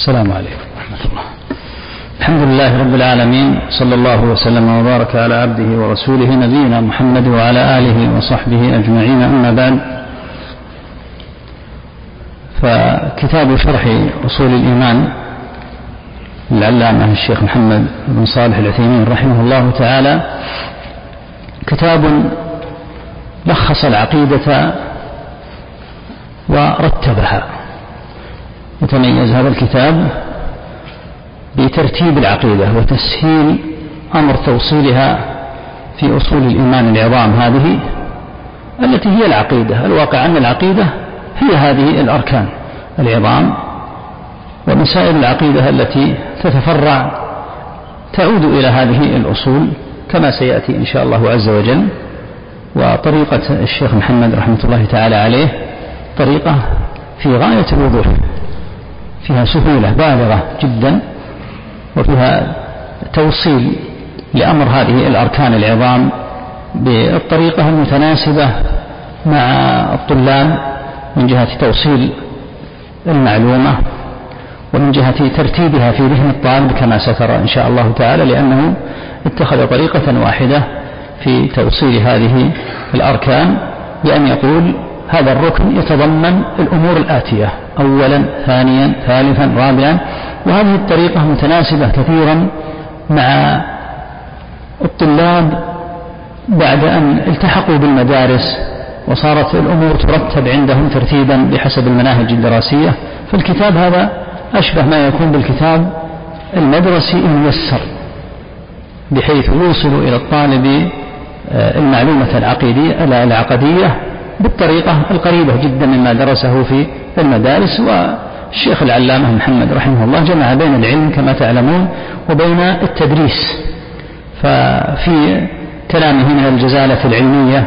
السلام عليكم ورحمة الله. الحمد لله رب العالمين، صلى الله وسلم وبارك على عبده ورسوله نبينا محمد وعلى آله وصحبه أجمعين، أما بعد، فكتاب شرح أصول الإيمان للعلامة الشيخ محمد بن صالح العثيمين رحمه الله تعالى كتاب لخص العقيدة ورتبها. يتميز هذا الكتاب بترتيب العقيدة وتسهيل أمر توصيلها في أصول الإيمان العظام هذه التي هي العقيدة. الواقع أن العقيدة هي هذه الأركان العظام، ومسائل العقيدة التي تتفرع تعود إلى هذه الأصول كما سيأتي إن شاء الله عز وجل. وطريقة الشيخ محمد رحمة الله تعالى عليه طريقة في غاية الوضوح، فيها سهولة بالغة جدا، وفيها توصيل لأمر هذه الأركان العظام بالطريقة المتناسبة مع الطلاب من جهة توصيل المعلومة ومن جهة ترتيبها في ذهن الطالب كما سترى إن شاء الله تعالى، لأنه اتخذ طريقة واحدة في توصيل هذه الأركان، بأن يقول هذا الركن يتضمن الأمور الآتية أولا ثانيا ثالثا رابعا. وهذه الطريقة متناسبة كثيرا مع الطلاب بعد أن التحقوا بالمدارس وصارت الأمور ترتب عندهم ترتيبا بحسب المناهج الدراسية. فالكتاب هذا أشبه ما يكون بالكتاب المدرسي الميسر، بحيث يوصل إلى الطالب المعلومة العقدية بالطريقة القريبة جدا مما درسه في المدارس. والشيخ العلامة محمد رحمه الله جمع بين العلم كما تعلمون وبين التدريس، ففي كلامه من الجزالة العلمية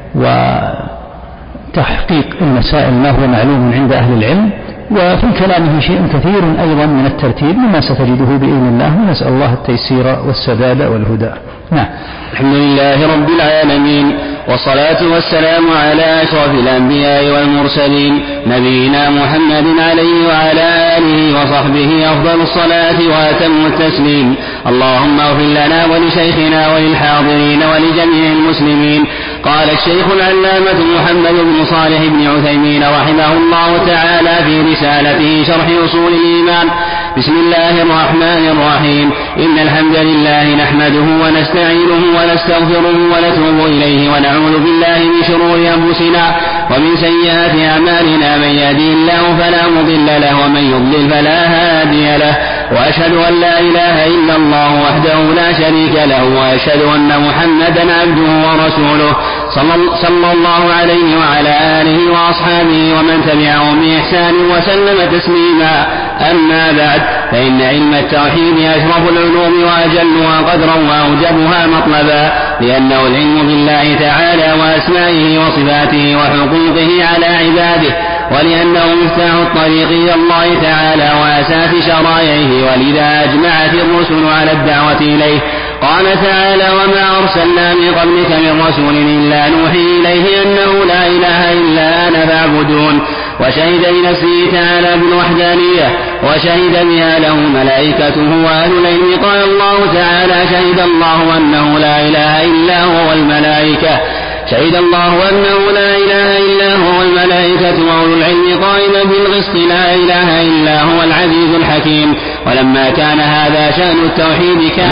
وتحقيق المسائل ما هو معلوم عند أهل العلم، وفي كلامه شيء كثير أيضا من الترتيب مما ستجده بإذن الله، ونسأل الله التيسير والسداد والهدى. نعم. الحمد لله رب العالمين، والصلاة والسلام على أشرف الأنبياء والمرسلين، نبينا محمد عليه وعلى آله وصحبه أفضل الصلاة وأتم التسليم. اللهم اغفر لنا ولشيخنا وللحاضرين ولجميع المسلمين. قال الشيخ العلامة محمد بن صالح بن عثيمين رحمه الله تعالى في رسالته شرح أصول الإيمان: بسم الله الرحمن الرحيم. إن الحمد لله نحمده ونستعينه ونستغفره ونتوب إليه ونعوذ بالله من شرور أنفسنا ومن سيئات أعمالنا، من يهده الله فلا مضل له ومن يضلل فلا هادي له، وأشهد أن لا إله إلا الله وحده لا شريك له، وأشهد أن محمدا عبده ورسوله صلى الله عليه وعلى آله وأصحابه ومن تبعهم بإحسان وسلم تسليما. أما بعد، فإن علم التوحيد أشرف العلوم وأجلها قدرا وأوجبها مطلبا، لأنه العلم بالله تعالى وأسمائه وصفاته وحقوقه على عباده، ولأنه مفتاح الطريق إلى الله تعالى وأساس شرائعه، ولذا أجمعت الرسل على الدعوة إليه. قال تعالى: وما أرسلنا من قبلك من رسول إلا نوحي إليه أنه لا إله إلا أنا فاعبدون. وشهد بنفسه تعالى بالوحدانية، وشهد بها له ملائكته وأهل العلم. قال الله تعالى: شهد الله أنه لا إله إلا هو والملائكة شهد الله أنه لا إله إلا هو والملائكة وأولو العلم قائما بالقسط، لا إله إلا هو العزيز الحكيم. ولما كان هذا شأن التوحيد كان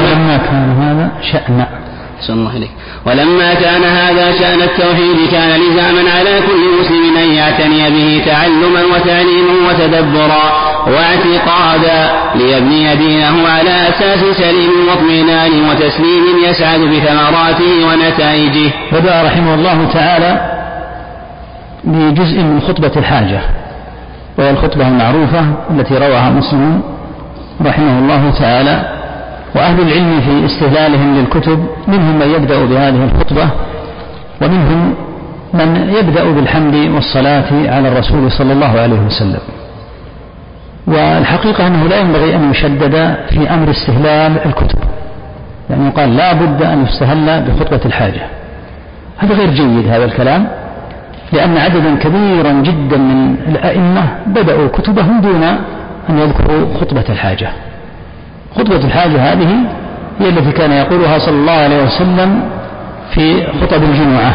التوحيد كان لزاما على كل مسلم أن يعتني به تعلما وتعليما وتدبرا واعتقادا، ليبني دينه على أساس سليم واطمئنان وتسليم يسعد بثمراته ونتائجه. بدأ رحمه الله تعالى بجزء من خطبة الحاجة، وهي الخطبة المعروفة التي رواها مسلم رحمه الله تعالى. وأهل العلم في استهلالهم للكتب منهم من يبدأ بهذه الخطبة، ومنهم من يبدأ بالحمد والصلاة على الرسول صلى الله عليه وسلم. والحقيقة أنه لا ينبغي أن يشدد في أمر استهلال الكتب، يعني يقال لا بد أن يستهل بخطبة الحاجة، هذا غير جيد هذا الكلام، لأن عددا كبيرا جدا من الأئمة بدأوا كتبهم دون أن يذكروا خطبة الحاجة. خطبة الحاجة هذه هي التي كان يقولها صلى الله عليه وسلم في خطب الجمعة،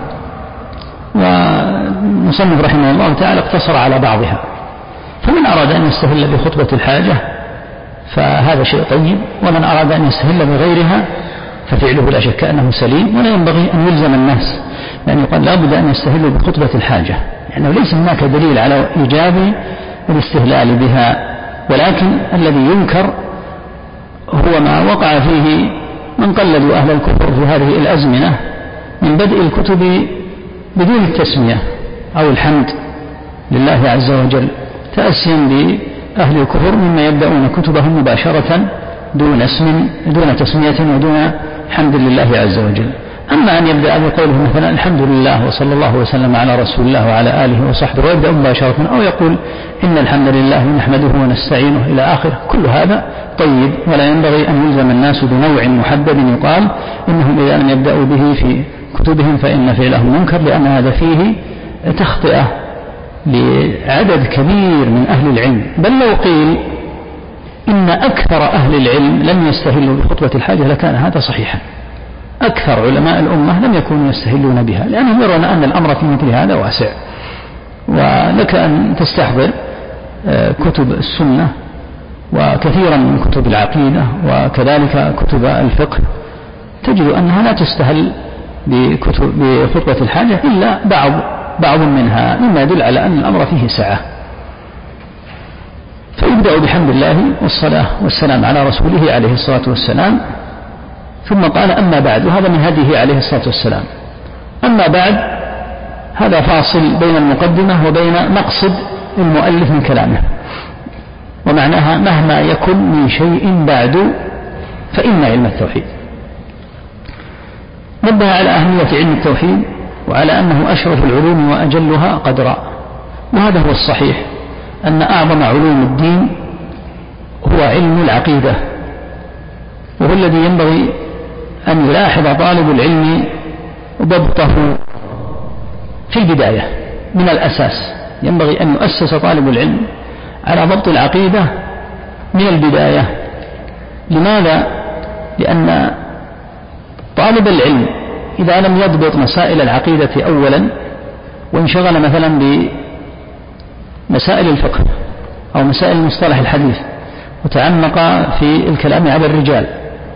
والمصنف رحمه الله تعالى اقتصر على بعضها. فمن أراد أن يستهل بخطبة الحاجة فهذا شيء طيب، ومن أراد أن يستهل بغيرها ففعله لا شك أنه سليم، ولا ينبغي أن يلزم الناس، لأن يقال لا بد أن يستهلوا بخطبة الحاجة، لأنه ليس هناك دليل على إيجاب الاستهلال بها، ولكن الذي ينكر هو ما وقع فيه من قلدوا أهل الكفر في هذه الأزمنة من بدء الكتب بدون التسمية أو الحمد لله عز وجل، تأسيا بأهل الكفر مما يبدأون كتبهم مباشرة دون تسمية ودون حمد لله عز وجل. أما أن يبدأ بقوله مثلا الحمد لله وصلى الله وسلم على رسول الله وعلى آله وصحبه ويبدأ مباشرة، أو يقول إن الحمد لله نحمده ونستعينه إلى آخره، كل هذا طيب، ولا ينبغي أن يلزم الناس بنوع محدد يقال إنهم إذا لم يبدأوا به في كتبهم فإن فعلهم منكر، لأن هذا فيه تخطئة لعدد كبير من أهل العلم. بل لو قيل إن أكثر أهل العلم لم يستهلوا بخطبة الحاجة لكان هذا صحيحا. أكثر علماء الأمة لم يكونوا يستهلون بها، لأنهم يرون أن الأمر في مثل هذا واسع. ولك أن تستحضر كتب السنة وكثيرا من كتب العقيدة وكذلك كتب الفقه، تجد أنها لا تستهل بخطبة الحاجة إلا بعض منها، مما يدل على أن الأمر فيه سعة. فيبدأ بحمد الله والصلاة والسلام على رسوله عليه الصلاة والسلام، ثم قال أما بعد، وهذا من هديه عليه الصلاة والسلام. أما بعد هذا فاصل بين المقدمة وبين مقصد المؤلف من كلامه، ومعناها مهما يكن من شيء بعد فإن علم التوحيد. نبه على أهمية علم التوحيد وعلى أنه أشرف العلوم وأجلها قدرا، وهذا هو الصحيح، أن أعظم علوم الدين هو علم العقيدة، وهو الذي ينبغي أن يلاحظ طالب العلم ضبطه في البداية من الأساس. ينبغي أن يؤسس طالب العلم على ضبط العقيدة من البداية. لماذا؟ لأن طالب العلم إذا لم يضبط مسائل العقيدة أولا، وانشغل مثلا بمسائل الفقه أو مسائل مصطلح الحديث وتعمق في الكلام على الرجال،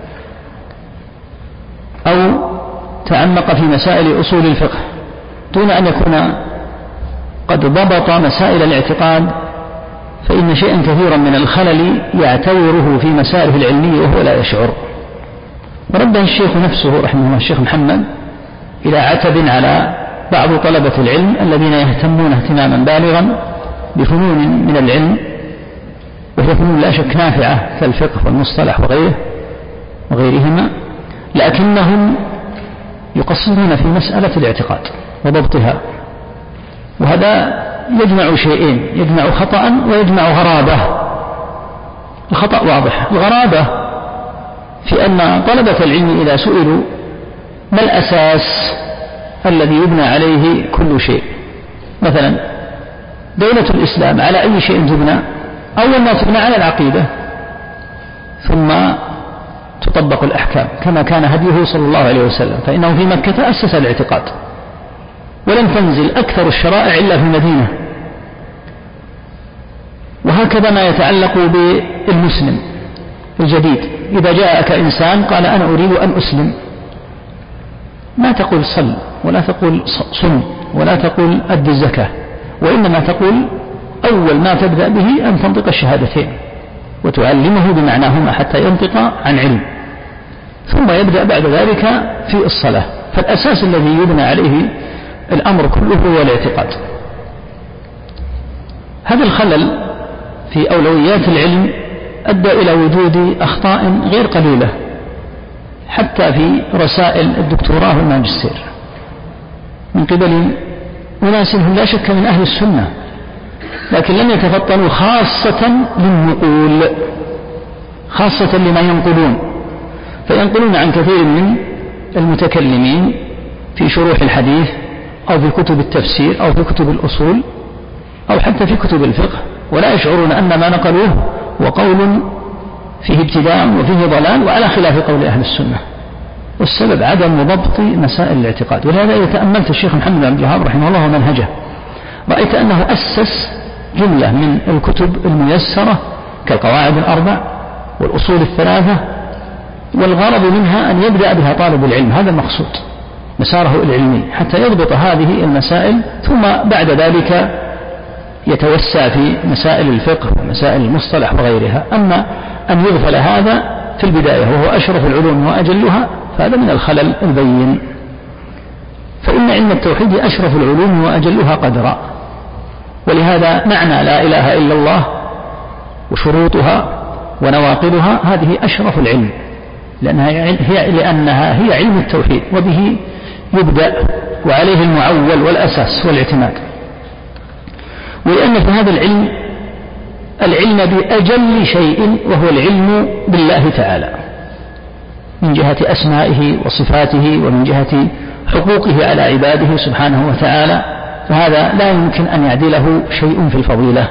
أو تعمق في مسائل أصول الفقه دون أن يكون قد ضبط مسائل الاعتقاد، فإن شيئا كثيرا من الخلل يعتوره في مسائله العلمية وهو لا يشعر. ورده الشيخ نفسه رحمه الله الشيخ محمد إلى عتب على بعض طلبة العلم الذين يهتمون اهتماما بالغا بفنون من العلم، وهي فنون لا شك نافعة كالفقه والمصطلح وغيرهما، لكنهم يقصرون في مسألة الاعتقاد وضبطها، وهذا يجمع شيئين، يجمع خطأ ويجمع غرابة. الخطأ واضح، الغرابة في أن طلبة العلم إذا سئلوا ما الأساس الذي يبنى عليه كل شيء، مثلا دولة الإسلام على أي شيء تبنى؟ أول ما تبنى على العقيدة، ثم تطبق الأحكام كما كان هديه صلى الله عليه وسلم، فإنه في مكة أسس الاعتقاد، ولم تنزل أكثر الشرائع إلا في المدينة. وهكذا ما يتعلق بالمسلم الجديد، إذا جاءك إنسان قال أنا أريد أن أسلم، ما تقول صل، ولا تقول صم، ولا تقول أد الزكاة، وإنما تقول أول ما تبدأ به أن تنطق الشهادتين وتعلمه بمعناهما حتى ينطق عن علم، ثم يبدأ بعد ذلك في الصلاة. فالأساس الذي يبنى عليه الأمر كله هو الاعتقاد. هذا الخلل في أولويات العلم أدى إلى وجود أخطاء غير قليلة، حتى في رسائل الدكتوراه والماجستير من قبل أناس هم لا شك من أهل السنة، لكن لم يتفطنوا خاصة للنقول، خاصة لما ينقلون، فينقلون عن كثير من المتكلمين في شروح الحديث أو في كتب التفسير أو في كتب الأصول أو حتى في كتب الفقه، ولا يشعرون أن ما نقلوه هو قول فيه ابتداع وفيه ضلال وعلى خلاف قول أهل السنة. والسبب عدم ضبط مسائل الاعتقاد. ولهذا إذا تأملت الشيخ محمد بن عبد الوهاب رحمه الله ومنهجه رأيت أنه أسس جملة من الكتب الميسرة كالقواعد الأربع والأصول الثلاثة، والغرض منها أن يبدأ بها طالب العلم، هذا المقصود، مساره العلمي حتى يضبط هذه المسائل، ثم بعد ذلك يتوسع في مسائل الفقه ومسائل المصطلح وغيرها. أما أن يغفل هذا في البداية وهو أشرف العلوم وأجلها فهذا من الخلل البين. فإن علم التوحيد أشرف العلوم وأجلها قدرا، ولهذا معنى لا إله إلا الله وشروطها ونواقضها هذه أشرف العلم، لأنها هي علم التوحيد، وبه يبدأ وعليه المعول والأساس والاعتماد. ولأن في هذا العلم بأجل شيء وهو العلم بالله تعالى من جهة أسمائه وصفاته ومن جهة حقوقه على عباده سبحانه وتعالى، فهذا لا يمكن أن يعدله شيء في الفضيلة.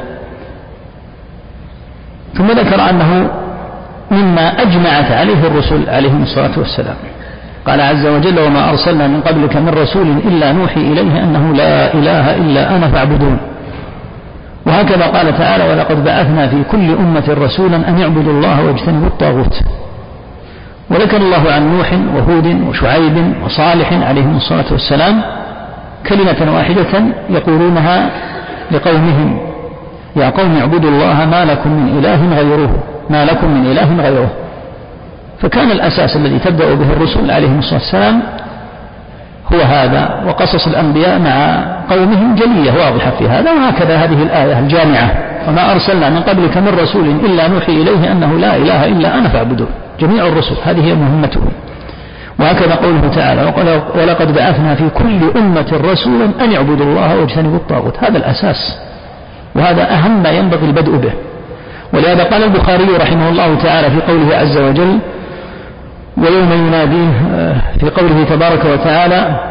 ثم ذكر أنه مما أجمعت عليه الرسل عليهم الصلاة والسلام. قال عز وجل: وما أرسلنا من قبلك من رسول إلا نوحي إليه أنه لا إله إلا أنا فاعبدون. وهكذا قال تعالى: ولقد بعثنا في كل أمة رسولا أن يعبدوا الله واجتنبوا الطاغوت. وذكر الله عن نوح وهود وشعيب وصالح عليهم الصلاة والسلام كلمة واحدة يقولونها لقومهم: يا قوم اعبدوا الله ما لكم من إله غيره. فكان الأساس الذي تبدأ به الرسل عليهم الصلاة والسلام هو هذا، وقصص الأنبياء مع قومهم جلية واضحة في هذا. وهكذا هذه الآية الجامعة: وما أرسلنا من قبلك من رسول إلا نوحي إليه أنه لا إله إلا أنا فاعبدون. جميع الرسل هذه هي مهمتهم. وهكذا قوله تعالى: ولقد بعثنا في كل أمة رسولا أن يعبدوا الله واجتنبوا الطاغوت. هذا الأساس، وهذا أهم ما ينبغي البدء به. ولهذا قال البخاري رحمه الله تعالى في قوله عز وجل: ويوم يناديه، في قوله تبارك وتعالى،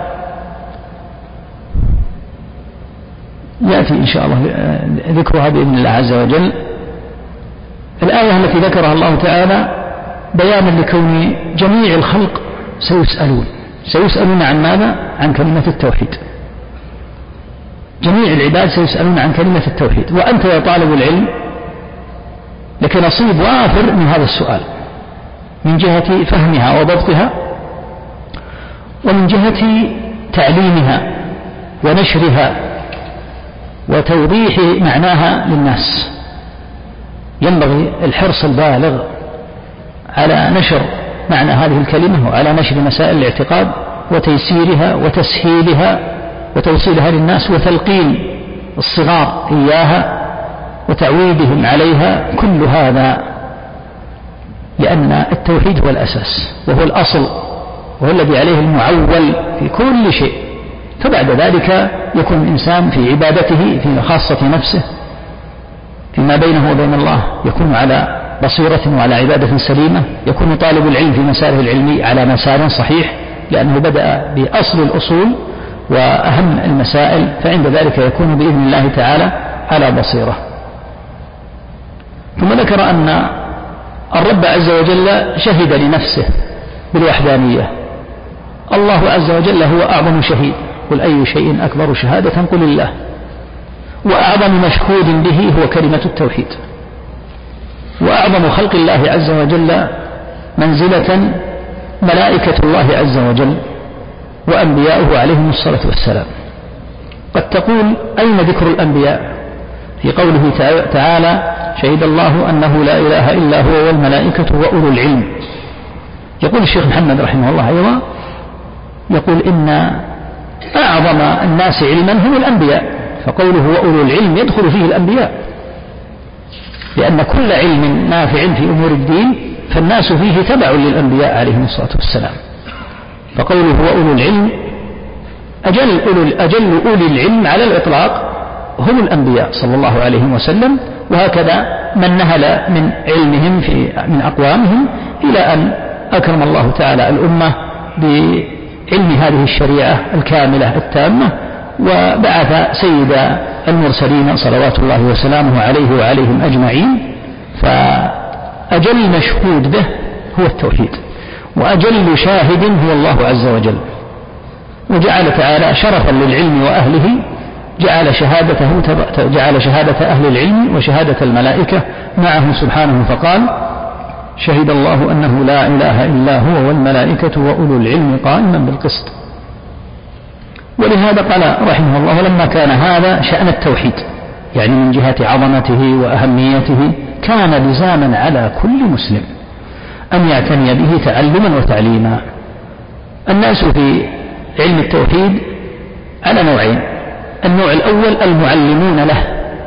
يأتي إن شاء الله ذكرها بإذن الله عز وجل، الآية التي ذكرها الله تعالى بيانا لكون جميع الخلق سيسألون عن ماذا؟ عن كلمة التوحيد. جميع العباد سيسألون عن كلمة التوحيد، وأنت يا طالب العلم لك نصيب وافر من هذا السؤال، من جهة فهمها وضبطها، ومن جهة تعليمها ونشرها وتوضيح معناها للناس. ينبغي الحرص البالغ على نشر معنى هذه الكلمة وعلى نشر مسائل الاعتقاد وتيسيرها وتسهيلها وتوصيلها للناس وتلقين الصغار إياها وتعويدهم عليها، كل هذا لأن التوحيد هو الأساس وهو الأصل وهو الذي عليه المعول في كل شيء. فبعد ذلك يكون الإنسان في عبادته في خاصة نفسه فيما بينه وبين الله يكون على بصيرة وعلى عبادة سليمة، يكون طالب العلم في مساره العلمي على مسار صحيح لأنه بدأ بأصل الأصول وأهم المسائل، فعند ذلك يكون بإذن الله تعالى على بصيرة. ثم ذكر أن الرب عز وجل شهد لنفسه بالوحدانية. الله عز وجل هو أعظم شهيد، قل أي شيء أكبر شهادة قل الله. وأعظم مشهود به هو كلمة التوحيد. وأعظم خلق الله عز وجل منزلة ملائكة الله عز وجل وأنبياؤه عليهم الصلاة والسلام. قد تقول: أين ذكر الأنبياء؟ في قوله تعالى: شهد الله أنه لا إله إلا هو والملائكة وأولو العلم. يقول الشيخ محمد رحمه الله أيضا، يقول: إن أعظم الناس علما هم الأنبياء، فقوله وأولو العلم يدخل فيه الأنبياء، لأن كل علم نافع في أمور الدين فالناس فيه تبع للأنبياء عليهم الصلاة والسلام. فقوله وأولو العلم أجل أولي العلم على الإطلاق هم الأنبياء صلى الله عليه وسلم، وهكذا من نهل من علمهم من أقوامهم إلى أن أكرم الله تعالى الأمة بعلم هذه الشريعة الكاملة التامة، وبعث سيد المرسلين صلوات الله وسلامه عليه وعليهم أجمعين، فأجل مشهود به هو التوحيد، وأجل شاهد هو الله عز وجل. وجعل تعالى شرفا للعلم وأهله، جعل شهادة أهل العلم وشهادة الملائكة معه سبحانه، فقال: شهد الله أنه لا إله إلا هو والملائكة وأولو العلم قائما بالقسط. ولهذا قال رحمه الله: لما كان هذا شأن التوحيد، يعني من جهة عظمته وأهميته، كان لزاما على كل مسلم أن يعتني به تعلما وتعليما. الناس في علم التوحيد على نوعين: النوع الأول المعلمون له،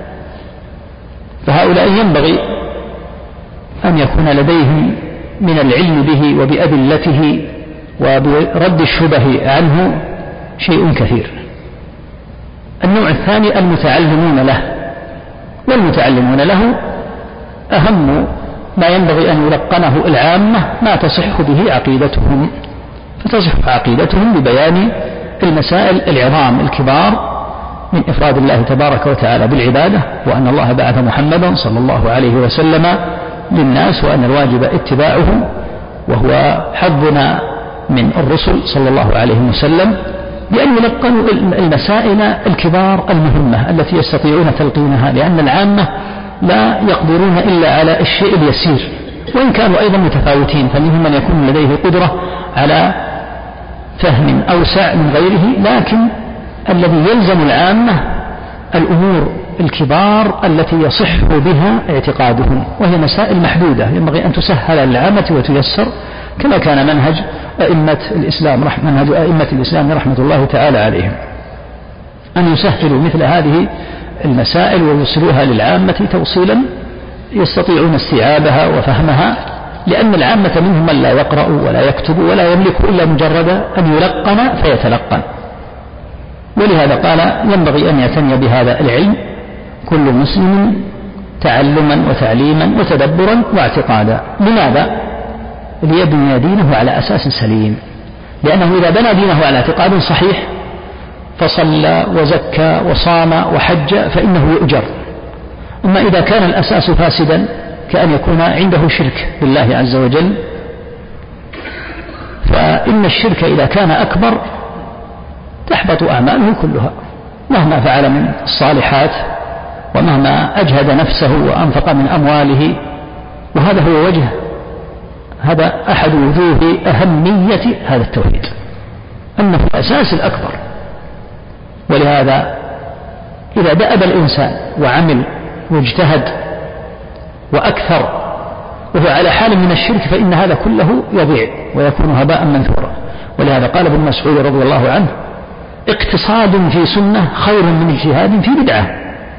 فهؤلاء ينبغي أن يكون لديهم من العلم به وبأدلته وبرد الشبه عنه شيء كثير. النوع الثاني المتعلمون له، والمتعلمون له أهم ما ينبغي أن يلقنه العامة ما تصح به عقيدتهم، فتصح عقيدتهم ببيان المسائل العظام الكبار من إفراد الله تبارك وتعالى بالعبادة، وأن الله بعث محمدا صلى الله عليه وسلم للناس، وأن الواجب اتباعه، وهو حظنا من الرسل صلى الله عليه وسلم، بأن يلقنوا المسائل الكبار المهمة التي يستطيعون تلقينها، لأن العامة لا يقدرون إلا على الشيء اليسير، وإن كانوا أيضا متفاوتين، فمنهم من يكون لديه قدرة على فهم أوسع من غيره، لكن الذي يلزم العامة الأمور الكبار التي يصح بها اعتقادهم، وهي مسائل محدودة ينبغي أن تسهل للعامة وتيسر، كما كان منهج أئمة الإسلام رحمة الله تعالى عليهم، أن يسهلوا مثل هذه المسائل ويوصلوها للعامة توصيلا يستطيعون استيعابها وفهمها، لأن العامة منهم من لا يقرأ ولا يكتب ولا يملك إلا مجرد أن يلقن فيتلقن. ولهذا قال: ينبغي أن يعتني بهذا العلم كل مسلم تعلما وتعليما وتدبرا واعتقادا. لماذا؟ ليبني دينه على أساس سليم، لأنه إذا بنى دينه على اعتقاد صحيح فصلى وزكى وصام وحج فإنه يؤجر. أما إذا كان الأساس فاسدا كأن يكون عنده شرك بالله عز وجل، فإن الشرك إذا كان أكبر تحبط أعماله كلها، مهما فعل من الصالحات ومهما أجهد نفسه وأنفق من أمواله. وهذا هو هذا أحد وجوه أهمية هذا التوحيد، أنه الأساس الأكبر. ولهذا إذا دأب الإنسان وعمل واجتهد وأكثر وهو على حال من الشرك فإن هذا كله يضيع ويكون هباء منثورا. ولهذا قال ابن مسعود رضي الله عنه: اقتصاد في سنة خير من اجتهاد في بدعة.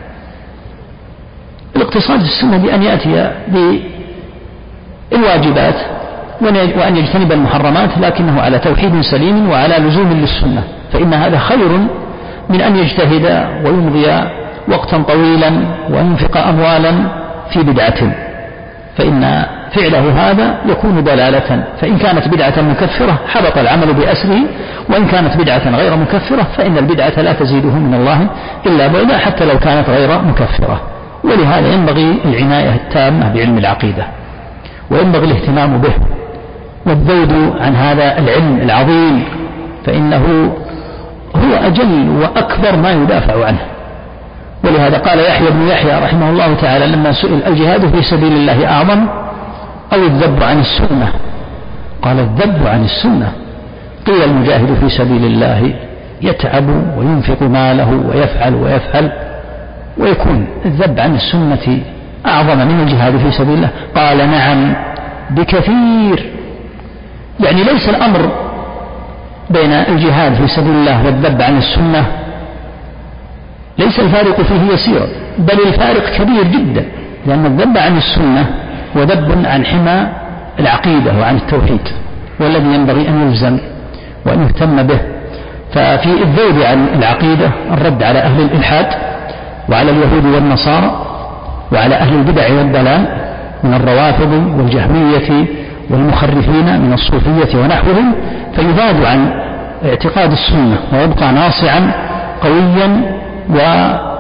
الاقتصاد في السنة بأن يأتي بالواجبات وأن يجتنب المحرمات، لكنه على توحيد سليم وعلى لزوم للسنة، فإن هذا خير من أن يجتهد ويمضي وقتا طويلا وينفق أموالا في بدعة، فإن فعله هذا يكون دلالة. فإن كانت بدعة مكفرة حبط العمل بأسره، وإن كانت بدعة غير مكفرة فإن البدعة لا تزيده من الله إلا بعدا حتى لو كانت غير مكفرة. ولهذا ينبغي العناية التامة بعلم العقيدة، وينبغي الاهتمام به والذود عن هذا العلم العظيم، فإنه هو أجل وأكبر ما يدافع عنه. ولهذا قال يحيى بن يحيى رحمه الله تعالى لما سئل: الجهاد في سبيل الله أعظم أو الذب عن السنة؟ قال: الذب عن السنة. قيل: المجاهد في سبيل الله يتعب وينفق ماله ويفعل ويكون الذب عن السنة أعظم من الجهاد في سبيل الله. قال: نعم بكثير. يعني ليس الأمر بين الجهاد في سبيل الله والذب عن السنة ليس الفارق فيه يسير، بل الفارق كبير جدا، لأن الذب عن السنة وذب عن حمى العقيدة وعن التوحيد، والذي ينبغي أن يلزم وأن يهتم به. ففي الذود عن العقيدة الرد على أهل الإلحاد وعلى اليهود والنصارى وعلى أهل البدع والضلال من الروافض والجهمية والمخرفين من الصوفية ونحوهم، فيذاد عن اعتقاد السنة ويبقى ناصعا قويا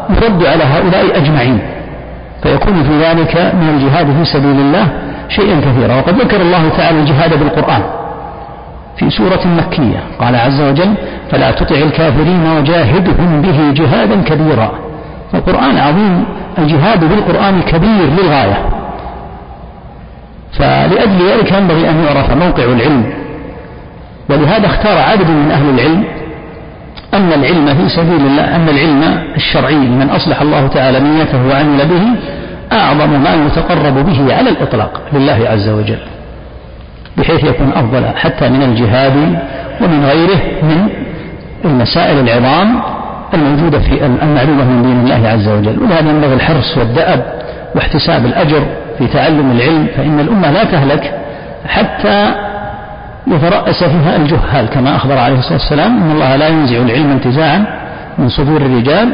يرد على هؤلاء أجمعين، فيكون في ذلك من الجهاد في سبيل الله شيئا كثيرا. وقد ذكر الله تعالى الجهاد بالقرآن في سورة مكية، قال عز وجل: فلا تطع الكافرين وجاهدهم به جهادا كبيرا. القرآن عظيم، الجهاد بالقرآن كبير للغاية، فلأجل ذلك ينبغي أن يعرف موقع العلم. ولهذا اختار عدد من أهل العلم أن العلم في سبيل الله، أن العلم الشرعي من أصلح الله تعالى نيته وعمل به أعظم ما يتقرب به على الإطلاق لله عز وجل، بحيث يكون أفضل حتى من الجهاد ومن غيره من المسائل العظام الموجودة في المعلومة من دين الله عز وجل. ولهذا ينبغي الحرص والدأب واحتساب الأجر في تعلم العلم، فإن الأمة لا تهلك حتى يترأس فيها الجهال، كما أخبر عليه الصلاة والسلام: إن الله لا ينزع العلم انتزاعا من صدور الرجال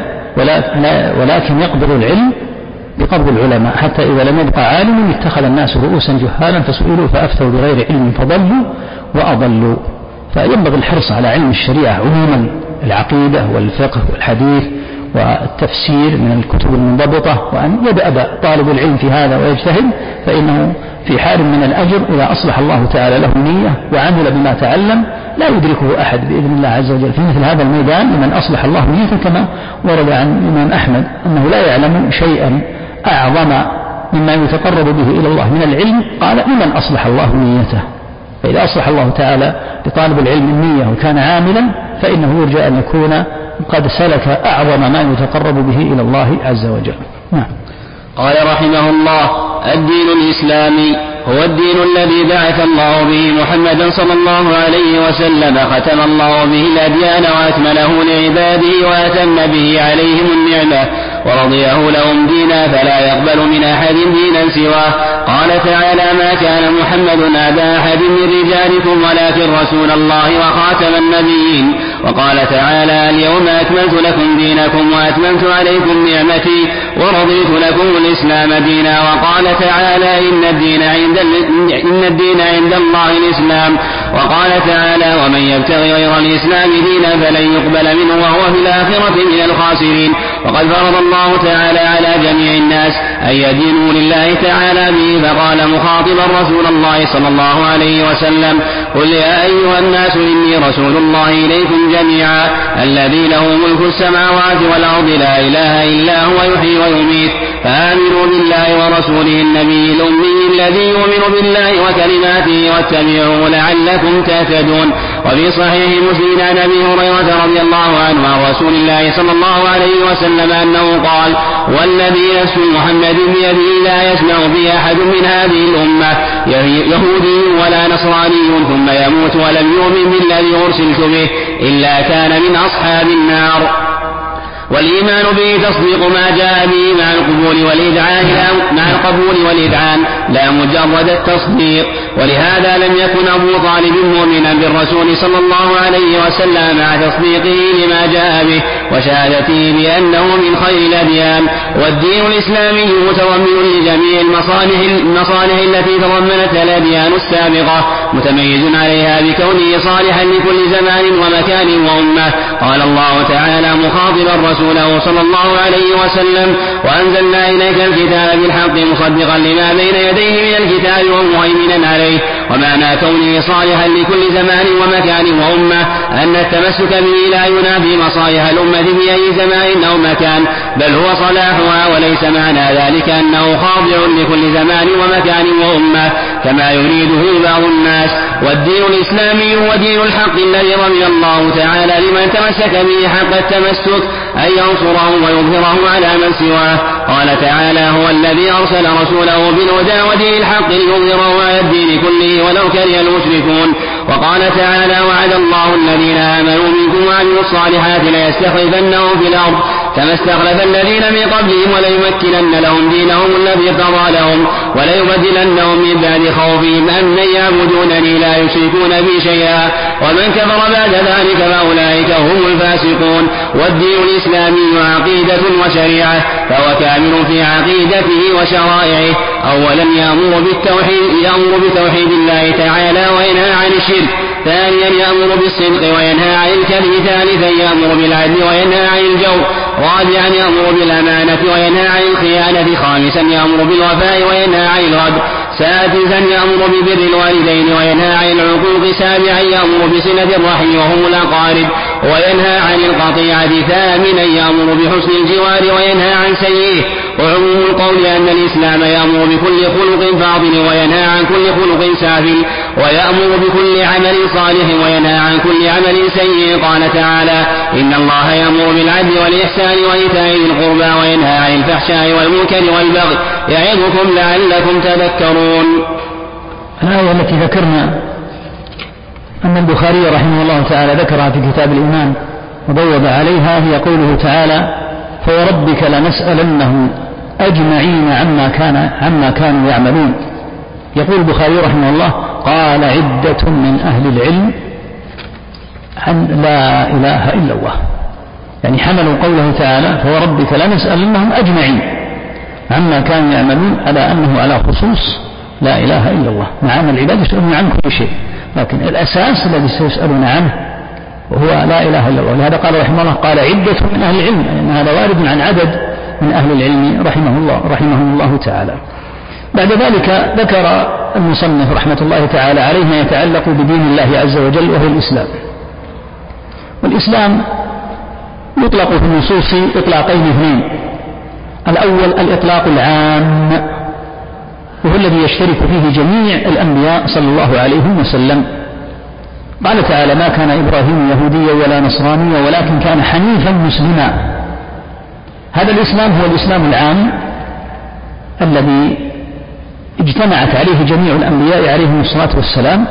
ولكن يقبض العلم بقبض العلماء، حتى إذا لم يبقى عالم اتخذ الناس رؤوسا جهالا فسئلوا فأفتوا بغير علم فضلوا وأضلوا. فينبغي الحرص على علم الشريعة عموما، العقيدة والفقه والحديث والتفسير من الكتب المنضبطة، وأن يدأب طالب العلم في هذا ويجتهد، فإنه في حال من الأجر إذا أصلح الله تعالى له النية وعمل بما تعلم لا يدركه أحد بإذن الله عز وجل في مثل هذا الميدان لمن أصلح الله نيته، كما ورد عن الإمام أحمد أنه لا يعلم شيئا أعظم مما يتقرب به إلى الله من العلم، قال: لمن أصلح الله نيته. فإذا أصلح الله تعالى لطالب العلم النية وكان عاملا فإنه يرجى أن يكون قد سلك أعظم ما يتقرب به إلى الله عز وجل. نعم. قال رحمه الله: الدين الإسلامي هو الدين الذي بعث الله به محمدا صلى الله عليه وسلم، ختم الله به الأديان وأكمله لعباده وأتم به عليهم النعمة ورضيه لهم دينا فلا يقبل من أحد دينا سواه. قال تعالى: ما كان محمد أبا أحد من رجالكم ولكن رسول الله وخاتم النبيين. وقال تعالى: اليوم أكملت لكم دينكم وأتممت عليكم نعمتي ورضيت لكم الإسلام دينا. وقال تعالى: إن الدين عند الله الإسلام. وقال تعالى: ومن يبتغي غير الإسلام دينا فلن يقبل منه وهو في الآخرة من الخاسرين. وقد فرض الله تعالى على جميع الناس أن يدينوا لله تعالى به، فقال مخاطبا رسول الله صلى الله عليه وسلم: قل يا أيها الناس إني رسول الله إليكم جميعا الذي له ملك السماوات والأرض لا إله إلا هو يحيي ويميت، فآمنوا بالله ورسوله النبي الأمي الذي يؤمن بالله وكلماته واتبعوه لعلكم تهتدون. وفي صحيح مسلم عن أبي هريرة رضي الله عنه عن رسول الله صلى الله عليه وسلم أنه قال: والذي نفس محمد بيده لا يسمع به أحد من هذه الأمة يهودي ولا نصراني ثم يموت ولم يؤمن بالذي أرسلت به إلا كان من أصحاب النار. والإيمان به تصديق ما جاء به مع القبول والإذعان لا مجرد التصديق. ولهذا لم يكن أبو طالب مؤمنا بالرسول صلى الله عليه وسلم مع تصديقه لما جاء به وشهادته بأنه من خير الأديان. والدين الإسلامي متضمن لجميع المصالح التي تضمنتها الأديان السابقة، متميز عليها بكونه صالحا لكل زمان ومكان وأمة. قال الله تعالى مخاطبا رسوله صلى الله عليه وسلم: وأنزلنا إليك الكتاب بالحق مصدقا لما بين يديه من الكتاب ومهيمنا عليه. ومعنى كونه صالحا لكل زمان ومكان وأمة أن التمسك به لا ينافي مصالح الأمة في أي زمان أو مكان، بل هو صلاحها، وليس معنى ذلك أنه خاضع لكل زمان ومكان وأمة كما يريده بعض الناس. والدين الإسلامي هو دين الحق الذي رضي الله تعالى لمن تمسك به حق التمسك أن ينصره ويظهره على من سواه. قال تعالى: هو الذي أرسل رسوله بالهدى ودين الحق ليظهره على الدين كله ولو كره المشركون. وقال تعالى: وعد الله الذين آمنوا منكم وعملوا الصالحات ليستخلفنهم في الأرض كما استخلف الذين من قبلهم وليمكنن لهم دينهم الذي ارتضى لهم وليبدلنهم من بعد خوفهم أمنا يعبدونني لا يشركون بي شيئا ومن كفر بعد ذلك فأولئك هم الفاسقون. والدين الإسلامي عقيدة وشريعة، فهو كامل في عقيدته وشرائعه. أولا يأمر بتوحيد الله تعالى وينهى عن الشرك. ثانيا يأمر بالصدق وينهى عن الكذب. ثالثا يأمر بالعدل وينهى عن الجور. رابعا يأمر بالأمانة وينهى عن الخيانة. خامسا يأمر بالوفاء وينهى عن الغدر. سادسا يأمر ببر الوالدين وينهى عن العقوق. سابعا يأمر بصلة الرحم وهم الأقارب وينهى عن القطيعة. ثامنا يأمر بحسن الجوار وينهى عن سيئه. وعموم القول أن الإسلام يأمر بكل خلق فاضل وينهى عن كل خلق سافل، ويأمر بكل عمل صالح وينهى عن كل عمل سيء. قال تعالى: إن الله يأمر بالعدل والإحسان وإيتاء ذي القربى وينهى عن الفحشاء والمنكر والبغي يعظكم لعلكم تذكرون. الآية التي ذكرنا أن البخاري رحمه الله تعالى ذكرها في كتاب الإيمان وبوب عليها هي قوله تعالى: فوربك لنسألنهم أجمعين عما كانوا يعملون. يقول البخاري رحمه الله: قال عدة من أهل العلم عن لا إله إلا الله، يعني حملوا قوله تعالى فوربك لنسألنهم أجمعين عما كانوا يعملون على أنه على خصوص لا إله إلا الله، مع أن العباد يسألون عن كل شيء، لكن الأساس الذي سيسألون عنه وهو لا إله إلا الله. لهذا قال رحمه الله: قال عدة من أهل العلم، لأن هذا وارد عن عدد من أهل العلم رحمه الله تعالى. بعد ذلك ذكر المصنف رحمة الله تعالى عليه ما يتعلق بدين الله عز وجل وهو الإسلام. والإسلام يطلق في النصوص إطلاقين اثنين: الأول الإطلاق العام وهو الذي يشترك فيه جميع الأنبياء صلى الله عليه وسلم. قال تعالى: ما كان إبراهيم يهوديا ولا نصرانيا ولكن كان حنيفا مسلما. هذا الإسلام هو الإسلام العام الذي اجتمعت عليه جميع الأنبياء عليهم الصلاة والسلام،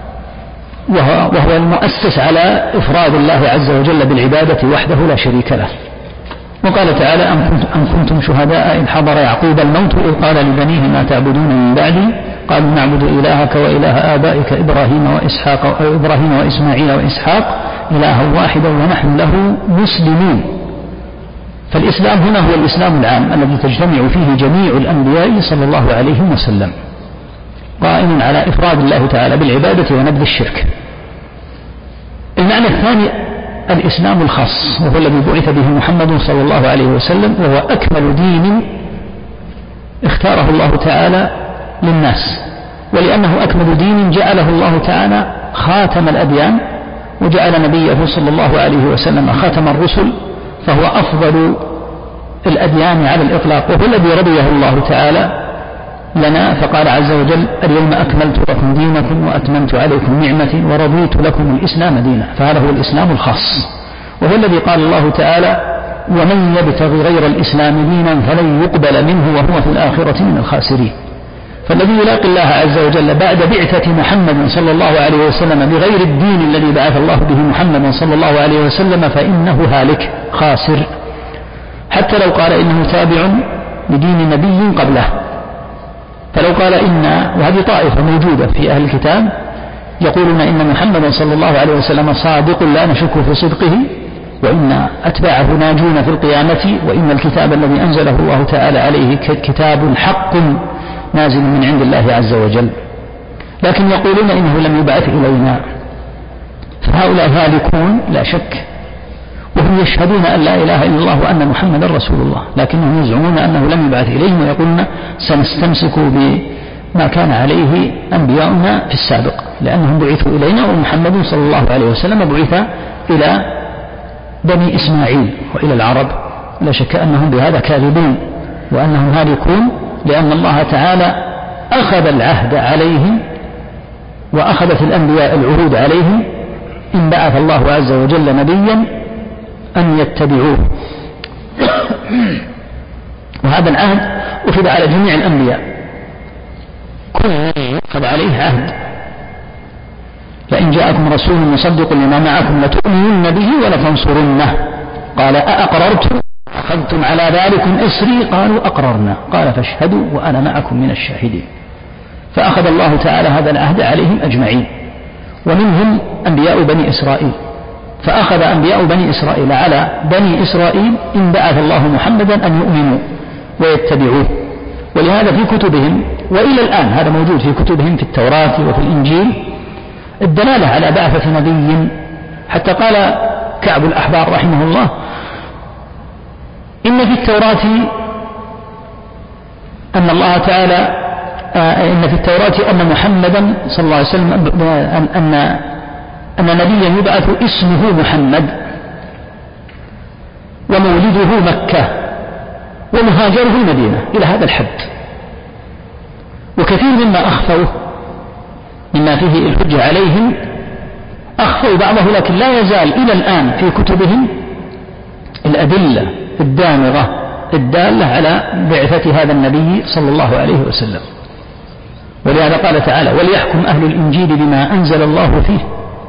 وهو المؤسس على إفراد الله عز وجل بالعبادة وحده لا شريك له. وقال تعالى: أم كنتم شهداء إذ حضر يعقوب الموت إذ قال لبنيه ما تعبدون من بعدي قالوا نعبد إلهك وإله آبائك إبراهيم وإسماعيل وإسحاق إلها واحدا ونحن له مسلمون. فالإسلام هنا هو الإسلام العام الذي تجتمع فيه جميع الأنبياء صلى الله عليه وسلم، قائم على إفراد الله تعالى بالعبادة ونبذ الشرك. المعنى الثاني الإسلام الخاص وهو الذي بعث به محمد صلى الله عليه وسلم، وهو أكمل دين اختاره الله تعالى للناس، ولأنه أكمل دين جعله الله تعالى خاتم الأديان، وجعل نبيه صلى الله عليه وسلم خاتم الرسل، فهو أفضل الأديان على الإطلاق، وهو الذي رضيه الله تعالى لنا، فقال عز وجل: اليوم أكملت لكم دينكم وأتممت عليكم نعمتي ورضيت لكم الإسلام دينا. فهذا هو الإسلام الخاص، وهو الذي قال الله تعالى: ومن يبتغي غير الإسلام دينا فلن يقبل منه وهو في الآخرة من الخاسرين. فالذي يلاقي الله عز وجل بعد بعثة محمد صلى الله عليه وسلم بغير الدين الذي بعث الله به محمد صلى الله عليه وسلم فإنه هالك خاسر، حتى لو قال إنه تابع لدين نبي قبله. فلو قال وهذه طائفة موجودة في أهل الكتاب يقولون إن محمدا صلى الله عليه وسلم صادق لا نشك في صدقه، وإن أتباعه ناجون في القيامة، وإن الكتاب الذي أنزله الله تعالى عليه كتاب حق نازل من عند الله عز وجل، لكن يقولون إنه لم يبعث إلينا. فهؤلاء هالكون لا شك، وهم يشهدون أن لا إله إلا الله وأن محمدا رسول الله، لكنهم يزعمون أنه لم يبعث إليهم، ويقولون سنستمسك بما كان عليه أنبياؤنا في السابق لأنهم بعثوا إلينا، ومحمد صلى الله عليه وسلم بعث إلى بني إسماعيل وإلى العرب. لا شك أنهم بهذا كاذبون وأنهم هالكون، لأن الله تعالى أخذ العهد عليهم وأخذت الأنبياء العهود عليهم إن بعث الله عز وجل نبيا أن يتبعوه، وهذا العهد أخذ على جميع الأنبياء، كل أخذ عليه عهد: لئن جاءكم رسول مصدق لما معكم لتؤمنن به ولتنصرنه. قال: أأقررتم أخذتم على ذلكم إصري؟ قالوا أقررنا. قال: فاشهدوا وأنا معكم من الشاهدين. فأخذ الله تعالى هذا العهد عليهم أجمعين، ومنهم أنبياء بني إسرائيل، فأخذ أنبياء بني إسرائيل على بني إسرائيل إن بعث الله محمدا أن يؤمنوا ويتبعوه. ولهذا في كتبهم وإلى الآن هذا موجود في كتبهم في التوراة وفي الإنجيل الدلالة على بعثة نبي، حتى قال كعب الأحبار رحمه الله: إن في التوراة أن الله تعالى إن في التوراة أن محمدا صلى الله عليه وسلم أن نبيا يبعث اسمه محمد ومولده مكة ومهاجره المدينة إلى هذا الحد. وكثير مما أخفوه مما فيه الحجة عليهم أخفوا بعضه، لكن لا يزال إلى الآن في كتبهم الأدلة الدامغة الدالة على بعثة هذا النبي صلى الله عليه وسلم. ولهذا قال تعالى: وليحكم أهل الإنجيل بما أنزل الله فيه.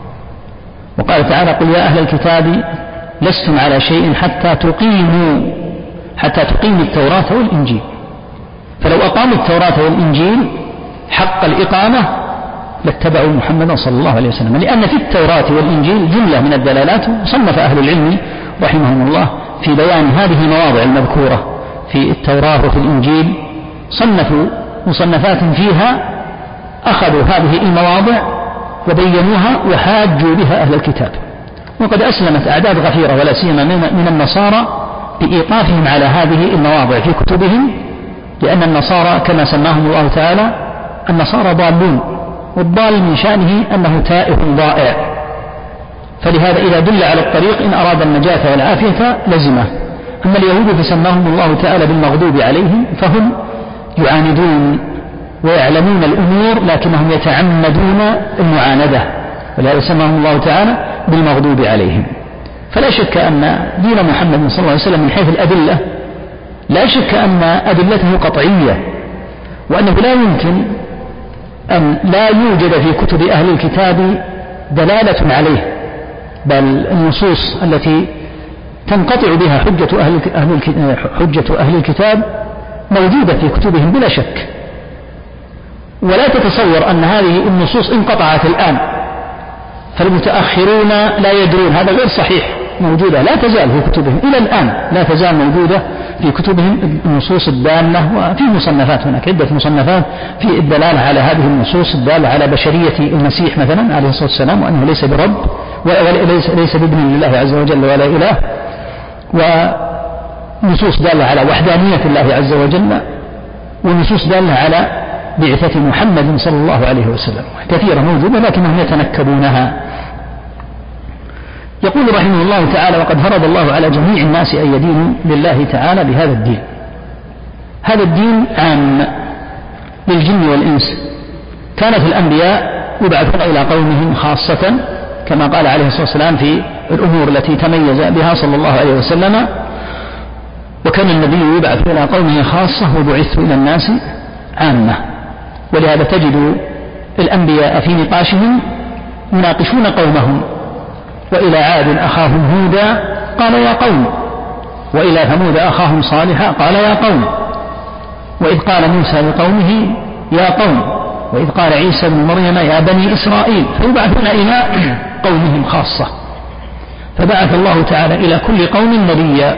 وقال تعالى: قل يا أهل الكتاب لستم على شيء حتى تقيموا التوراة والإنجيل. فلو أقاموا التوراة والإنجيل حق الإقامة لاتبعوا محمدا صلى الله عليه وسلم، لأن في التوراة والإنجيل جملة من الدلالات. صنف أهل العلم رحمهم الله في بيان هذه المواضع المذكورة في التوراة وفي الإنجيل، صنفوا مصنفات فيها أخذوا هذه المواضع وبينوها وحاجوا بها أهل الكتاب. وقد أسلمت أعداد غفيرة ولا سيما من النصارى بإيقافهم على هذه المواضع في كتبهم، لأن النصارى كما سماهم الله تعالى النصارى ضالون، والضال من شأنه أنه تائه ضائع، فلهذا إذا دل على الطريق إن أراد النجاة والعافية لزمه. أما اليهود فسماهم الله تعالى بالمغضوب عليهم، فهم يعاندون ويعلمون الأمور لكنهم يتعمدون المعاندة، ولهذا سماهم الله تعالى بالمغضوب عليهم. فلا شك أن دين محمد صلى الله عليه وسلم من حيث الأدلة لا شك أن أدلته قطعية، وأنه لا يمكن أن لا يوجد في كتب أهل الكتاب دلالة عليه، بل النصوص التي تنقطع بها حجة أهل الكتاب موجودة في كتبهم بلا شك. ولا تتصور أن هذه النصوص انقطعت الآن فالمتأخرون لا يدرون، هذا غير صحيح، موجودة لا تزال في كتبهم إلى الآن، لا تزال موجودة في كتبهم النصوص الدالة. وفي مصنفات هناك عدة مصنفات في الدلالة على هذه النصوص الدالة على بشرية المسيح مثلا عليه الصلاة والسلام، وأنه ليس برب وليس بابن لله عز وجل ولا إله، ونصوص دالة على وحدانية الله عز وجل، ونصوص دالة على بعثة محمد صلى الله عليه وسلم كثيرة موجودة لكنهم يتنكبونها. يقول رحمه الله تعالى: وقد فرض الله على جميع الناس أن يدينوا لله تعالى بهذا الدين. هذا الدين عام للجن والإنس. كانت الأنبياء يبعثون إلى قومهم خاصة كما قال عليه الصلاة والسلام في الأمور التي تميز بها صلى الله عليه وسلم، وكان النبي يبعث إلى قومه خاصة وبعث إلى الناس عامة. ولهذا تجد الأنبياء في نقاشهم يناقشون قومهم: وإلى عاد أخاهم هودا قال يا قوم، وإلى ثمود أخاهم صالحا قال يا قوم، وإذ قال موسى لقومه يا قوم، وإذ قال عيسى بن مريم يا بني إسرائيل. فيبعثون إلى قومهم خاصة، فبعث الله تعالى إلى كل قوم نبيا.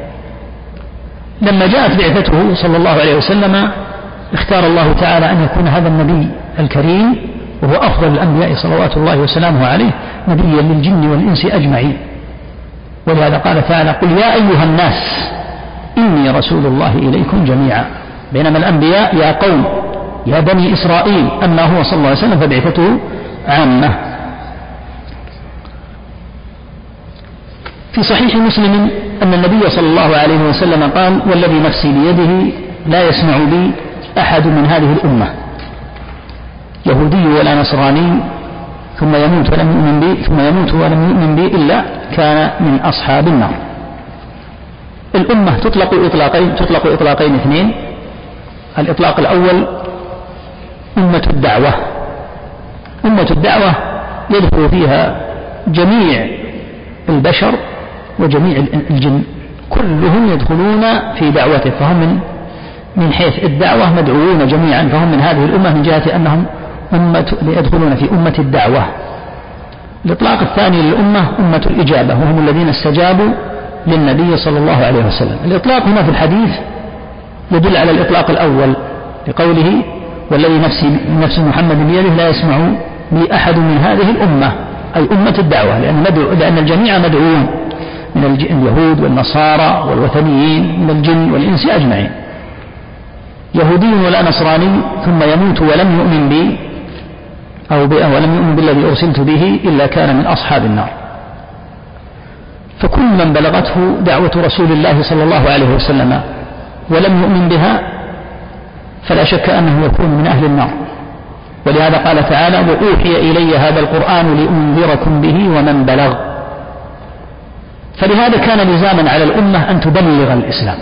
لما جاءت بعثته صلى الله عليه وسلم اختار الله تعالى أن يكون هذا النبي الكريم وهو أفضل الأنبياء صلوات الله وسلامه عليه نبيا للجن والإنس أجمعين. ولهذا قال تعالى: قل يا أيها الناس إني رسول الله إليكم جميعا. بينما الأنبياء يا قوم يا بني إسرائيل، أما هو صلى الله عليه وسلم فبعثته عامة. في صحيح مسلم أن النبي صلى الله عليه وسلم قال: والذي نفسي بيده لا يسمع بي أحد من هذه الأمة يهودي ولا نصراني ثم يموت ولم يؤمن بي إلا كان من أصحاب النار. الأمة تطلق إطلاقين اثنين. الإطلاق الأول أمة الدعوة. أمة الدعوة يدخل فيها جميع البشر وجميع الجن، كلهم يدخلون في دعوته، فهم من حيث الدعوة مدعوون جميعا، فهم من هذه الأمة من جهة أنهم يدخلون في أمة الدعوة. الإطلاق الثاني للأمة أمة الإجابة، وهم الذين استجابوا للنبي صلى الله عليه وسلم. الإطلاق هنا في الحديث يدل على الإطلاق الأول لقوله: والذي نفس محمد بيده لا يسمع بي أحد من هذه الأمة، أي أمة الدعوة، لأن الجميع مدعوون. من اليهود والنصارى والوثنيين من الجن والإنس أجمعين، يهودي ولا نصراني ثم يموت ولم يؤمن بي ولم يؤمن بالذي أرسلت به إلا كان من أصحاب النار. فكل من بلغته دعوة رسول الله صلى الله عليه وسلم ولم يؤمن بها فلا شك أنه يكون من أهل النار. ولهذا قال تعالى: وأوحي إلي هذا القرآن لأنذركم به ومن بلغ. فلهذا كان لزاما على الأمة أن تبلغ الإسلام،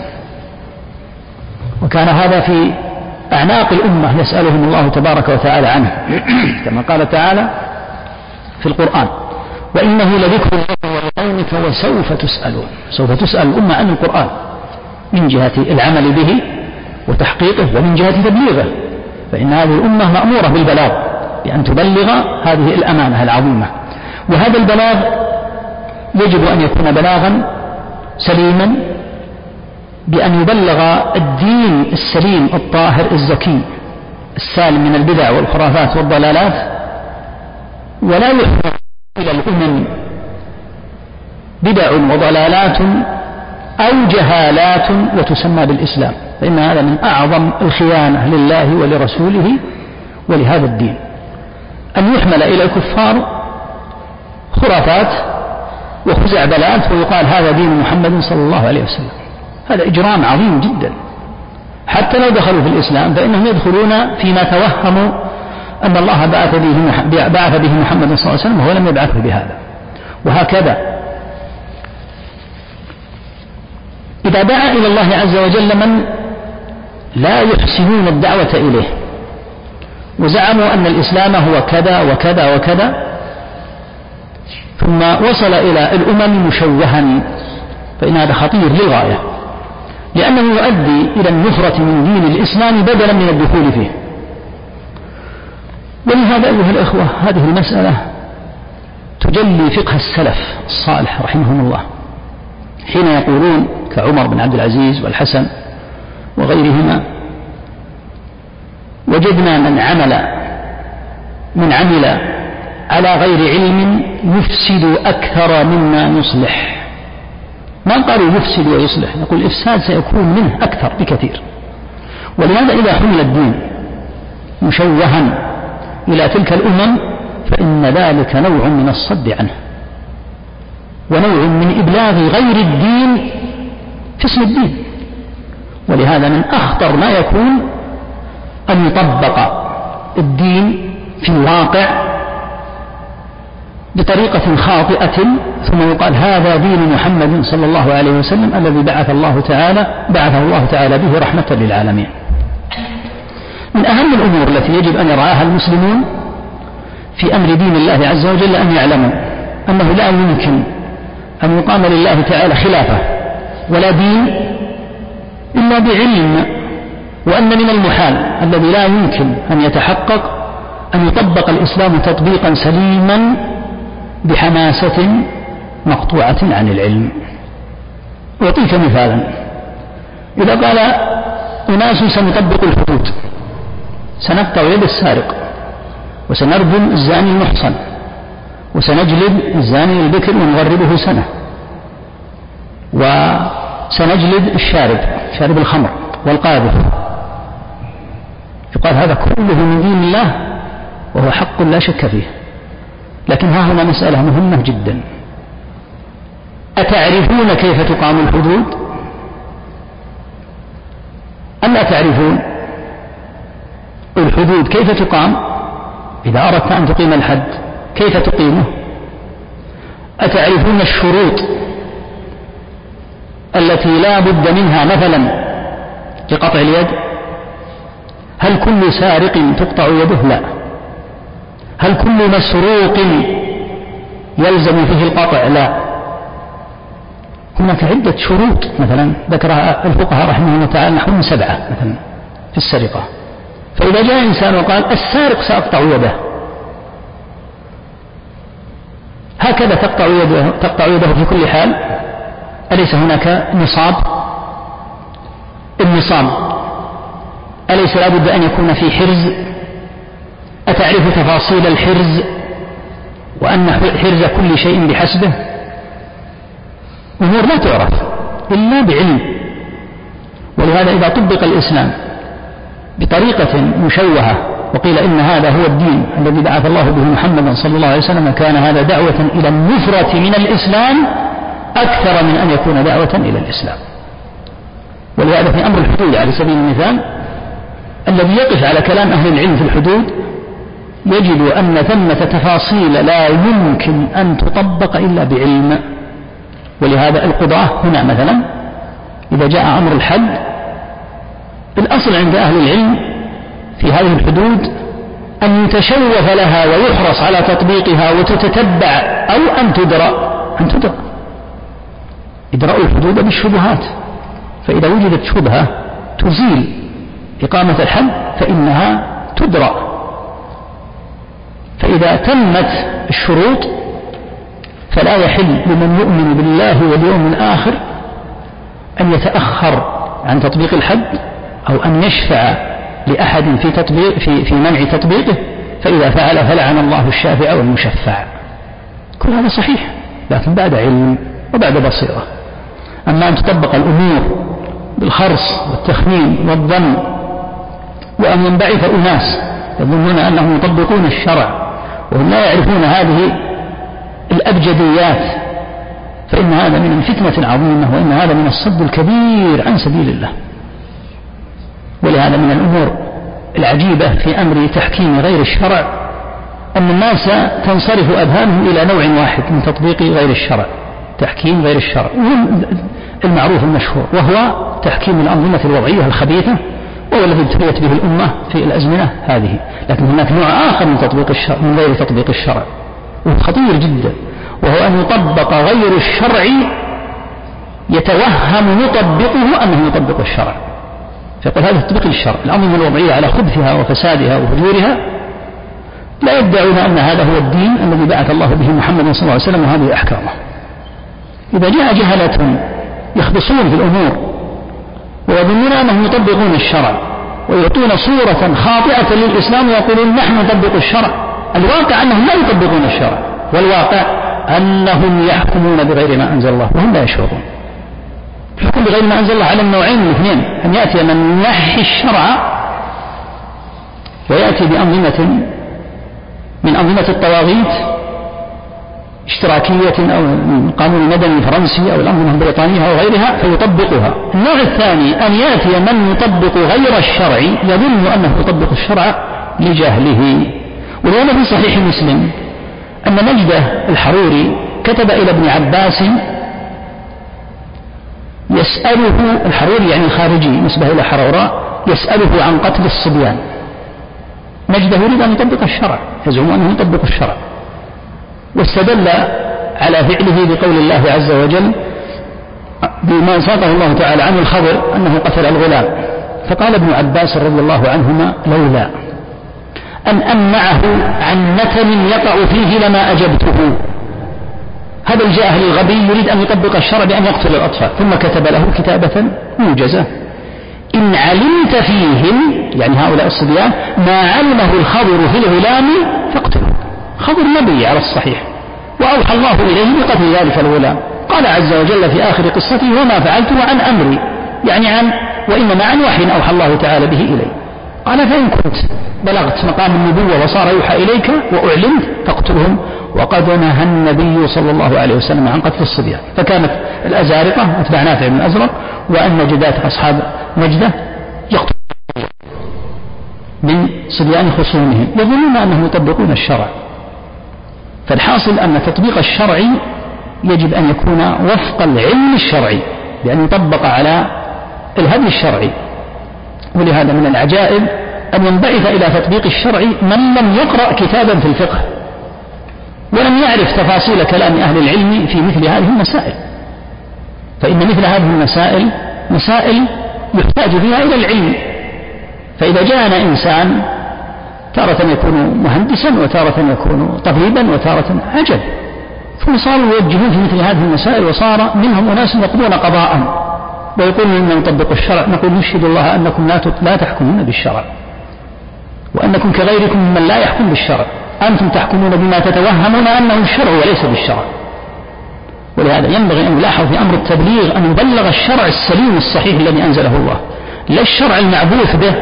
وكان هذا في أعناق الأمة يسألهم الله تبارك وتعالى عنه كما قال تعالى في القرآن: وإنه لذكر لك ولقومك وسوف تسألون. سوف تسأل الأمة عن القرآن من جهة العمل به وتحقيقه ومن جهة تبليغه، فإن هذه الأمة مأمورة بالبلاغ بأن تبلغ هذه الأمانة العظيمة. وهذا البلاغ يجب أن يكون بلاغا سليما، بأن يبلغ الدين السليم الطاهر الزكي السالم من البدع والخرافات والضلالات، ولا يحمل إلى الأمم بدع وضلالات أو جهالات وتسمى بالإسلام، فإن هذا من أعظم الخيانة لله ولرسوله ولهذا الدين، أن يحمل إلى الكفار خرافات وخزعبلات ويقال هذا دين محمد صلى الله عليه وسلم. هذا إجرام عظيم جدا. حتى لو دخلوا في الإسلام فإنهم يدخلون فيما توهموا أن الله بعث به محمد صلى الله عليه وسلم وهو لم يبعثه بهذا. وهكذا إذا دعا إلى الله عز وجل من لا يحسنون الدعوة إليه وزعموا أن الإسلام هو كذا وكذا وكذا، ثم وصل إلى الأمم مشوها، فإن هذا خطير للغاية، لأنه يؤدي إلى النفرة من دين الإسلام بدلا من الدخول فيه. ولهذا أيها الإخوة هذه المسألة تجلي فقه السلف الصالح رحمهم الله، حين يقولون كعمر بن عبد العزيز والحسن وغيرهما: وجدنا من عمل على غير علم يفسد أكثر مما يصلح. ما قالوا يفسد ويصلح، يقول الإفساد سيكون منه أكثر بكثير. ولهذا إذا حمل الدين مشوها إلى تلك الأمم فإن ذلك نوع من الصد عنه ونوع من إبلاغ غير الدين في اسم الدين. ولهذا من أخطر ما يكون أن يطبق الدين في الواقع بطريقة خاطئة ثم يقال هذا دين محمد صلى الله عليه وسلم الذي بعثه الله تعالى به رحمة للعالمين. من أهم الأمور التي يجب أن يرعاها المسلمون في أمر دين الله عز وجل أن يعلموا أنه لا يمكن أن يقام لله تعالى خلافة ولا دين إلا بعلم، وأن من المحال الذي لا يمكن أن يتحقق أن يطبق الإسلام تطبيقا سليما بحماسة مقطوعة عن العلم. أعطيك مثالا: إذا قال أناس سنطبق الحدود، سنقطع يد السارق، وسنرجم الزاني المحصن، وسنجلد الزاني البكر ونغربه سنة، وسنجلد شارب الخمر والقاذف، يقال هذا كله من دين الله وهو حق لا شك فيه. لكن ها هنا مسألة مهمة جدا: أتعرفون كيف تقام الحدود أم لا تعرفون؟ الحدود كيف تقام؟ إذا أردت أن تقيم الحد كيف تقيمه؟ أتعرفون الشروط التي لا بد منها مثلا لقطع اليد؟ هل كل سارق تقطع يده؟ لا. هل كل مسروق يلزم فيه القطع؟ لا. هناك عدة شروط مثلا ذكرها الفقهاء رحمه الله تعالى نحو 7 مثلا في السرقة. فإذا جاء إنسان وقال السارق سأقطع يده، هكذا تقطع يده في كل حال؟ أليس هناك نصاب؟ النصاب أليس لابد أن يكون في حرز؟ أتعرف تفاصيل الحرز وأن حرز كل شيء بحسبه؟ الأمور لا تعرف إلا بعلم. ولهذا إذا طبق الإسلام بطريقة مشوهة وقيل إن هذا هو الدين الذي بعث الله به محمدا صلى الله عليه وسلم، كان هذا دعوة إلى النفرة من الإسلام أكثر من أن يكون دعوة إلى الإسلام. ولهذا في أمر الحدود على سبيل المثال، الذي يقف على كلام أهل العلم في الحدود يجد أن ثمة تفاصيل لا يمكن أن تطبق إلا بعلم. ولهذا القضاة هنا مثلا إذا جاء أمر الحد، الأصل عند أهل العلم في هذه الحدود أن يتشوف لها ويحرص على تطبيقها وتتتبع، أو أن تدرأ. إدراء الحدود بالشبهات، فإذا وجدت شبهة تزيل إقامة الحد فإنها تدرأ. فإذا تمت الشروط فلا يحل لمن يؤمن بالله واليوم الآخر أن يتأخر عن تطبيق الحد أو أن يشفع لأحد في منع تطبيقه، فإذا فعل فلعن الله الشافع والمشفع. كل هذا صحيح، لكن بعد علم وبعد بصيرة. أما أن تطبق الأمور بالخرص والتخمين والظن، وأن ينبعث أناس يظنون أنهم يطبقون الشرع وهم لا يعرفون هذه الأبجديات، فإن هذا من الفتنة العظيمة، وإن هذا من الصد الكبير عن سبيل الله. ولهذا من الأمور العجيبة في أمر تحكيم غير الشرع أن الناس تنصرف أذهانهم إلى نوع واحد من تطبيق غير الشرع، تحكيم غير الشرع المعروف المشهور، وهو تحكيم الأنظمة الوضعية الخبيثة، وهو الذي ابتليت به الأمة في الأزمنة هذه. لكن هناك نوع آخر من تطبيق الشرع، من غير تطبيق الشرع، وهو خطير جدا، وهو أن يطبق غير الشرع يتوهم مطبقه أنه يطبق الشرع، فيقول هذا تطبيق الشرع. الأنظمة الوضعية على خبثها وفسادها وفجورها لا يدعون أن هذا هو الدين الذي بعث الله به محمد صلى الله عليه وسلم وهذه أحكامه. إذا جاء جهلة يخبصون في الأمور ويظنون أنهم يطبقون الشرع ويعطون صورة خاطئة للإسلام ويقولون نحن نطبق الشرع، الواقع أنهم لا يطبقون الشرع، والواقع أنهم يحكمون بغير ما أنزل الله وهم لا يشعرون. الحكم بغير ما أنزل الله على النوعين الاثنين، أن يأتي من يحي الشرع ويأتي بأنظمة من أنظمة الطواغيت اشتراكية أو القانون المدني الفرنسي أو الأنظمة البريطانية أو غيرها فيطبقها. النوع الثاني أن يأتي من يطبق غير الشرع يظن أنه يطبق الشرع لجهله. ولهذا في صحيح مسلم أن نجدة الحروري كتب إلى ابن عباس يسأله، الحروري يعني الخارجي نسبة إلى حروراء، يسأله عن قتل الصبيان. نجده يريد أن يطبق الشرع، يزعم أنه يطبق الشرع، واستدل على فعله بقول الله عز وجل بما ساقه الله تعالى عن الخضر أنه قتل الغلام. فقال ابن عباس رضي الله عنهما لولا أن أمنعه عن نتن يقع فيه لما أجبته. هذا الجاهل الغبي يريد أن يطبق الشرع بأن يقتل الأطفال، ثم كتب له كتابة موجزة: إن علمت فيهم، يعني هؤلاء الصبيان، ما علمه الخضر في الغلام فاقتله. خضر نبي على الصحيح، وأوحى الله إليه بقتل ذلك الغلام. قال عز وجل في آخر قصته: وما فعلته عن أمري، يعني وإنما عن وحي أوحى الله تعالى به إلي. قال: فإن كنت بلغت مقام النبوة وصار يوحى إليك وأعلمت فاقتلهم. وقد نهى النبي صلى الله عليه وسلم عن قتل الصبيان. فكانت الأزارقة أتباع نافع بن الأزرق والنجدات أصحاب نجدة يقتلون من صبيان خصومهم يظنون أنهم يطبقون الشرع. فالحاصل أن تطبيق الشرع يجب أن يكون وفق العلم الشرعي، بأن يطبق على الهدي الشرعي. ولهذا من العجائب أن ينبعث إلى تطبيق الشرع من لم يقرأ كتابا في الفقه ولم يعرف تفاصيل كلام أهل العلم في مثل هذه المسائل. فإن مثل هذه المسائل مسائل يحتاج فيها إلى العلم. فإذا جاءنا إنسان تارة يكون مهندسا وتارة يكون طبيبا وتارة عجب، ثم صاروا يوجهون في مثل هذه المسائل، وصار منهم أناس يقضون قضاء ويقولون إننا نطبق الشرع. نقول: نشهد الله أنكم لا تحكمون بالشرع، وأنكم كغيركم من لا يحكم بالشرع. أنتم تحكمون بما تتوهمون أنه الشرع وليس بالشرع. ولهذا ينبغي أن يلاحظ في أمر التبليغ أن يبلغ الشرع السليم الصحيح الذي أنزله الله، لا الشرع المعبوث به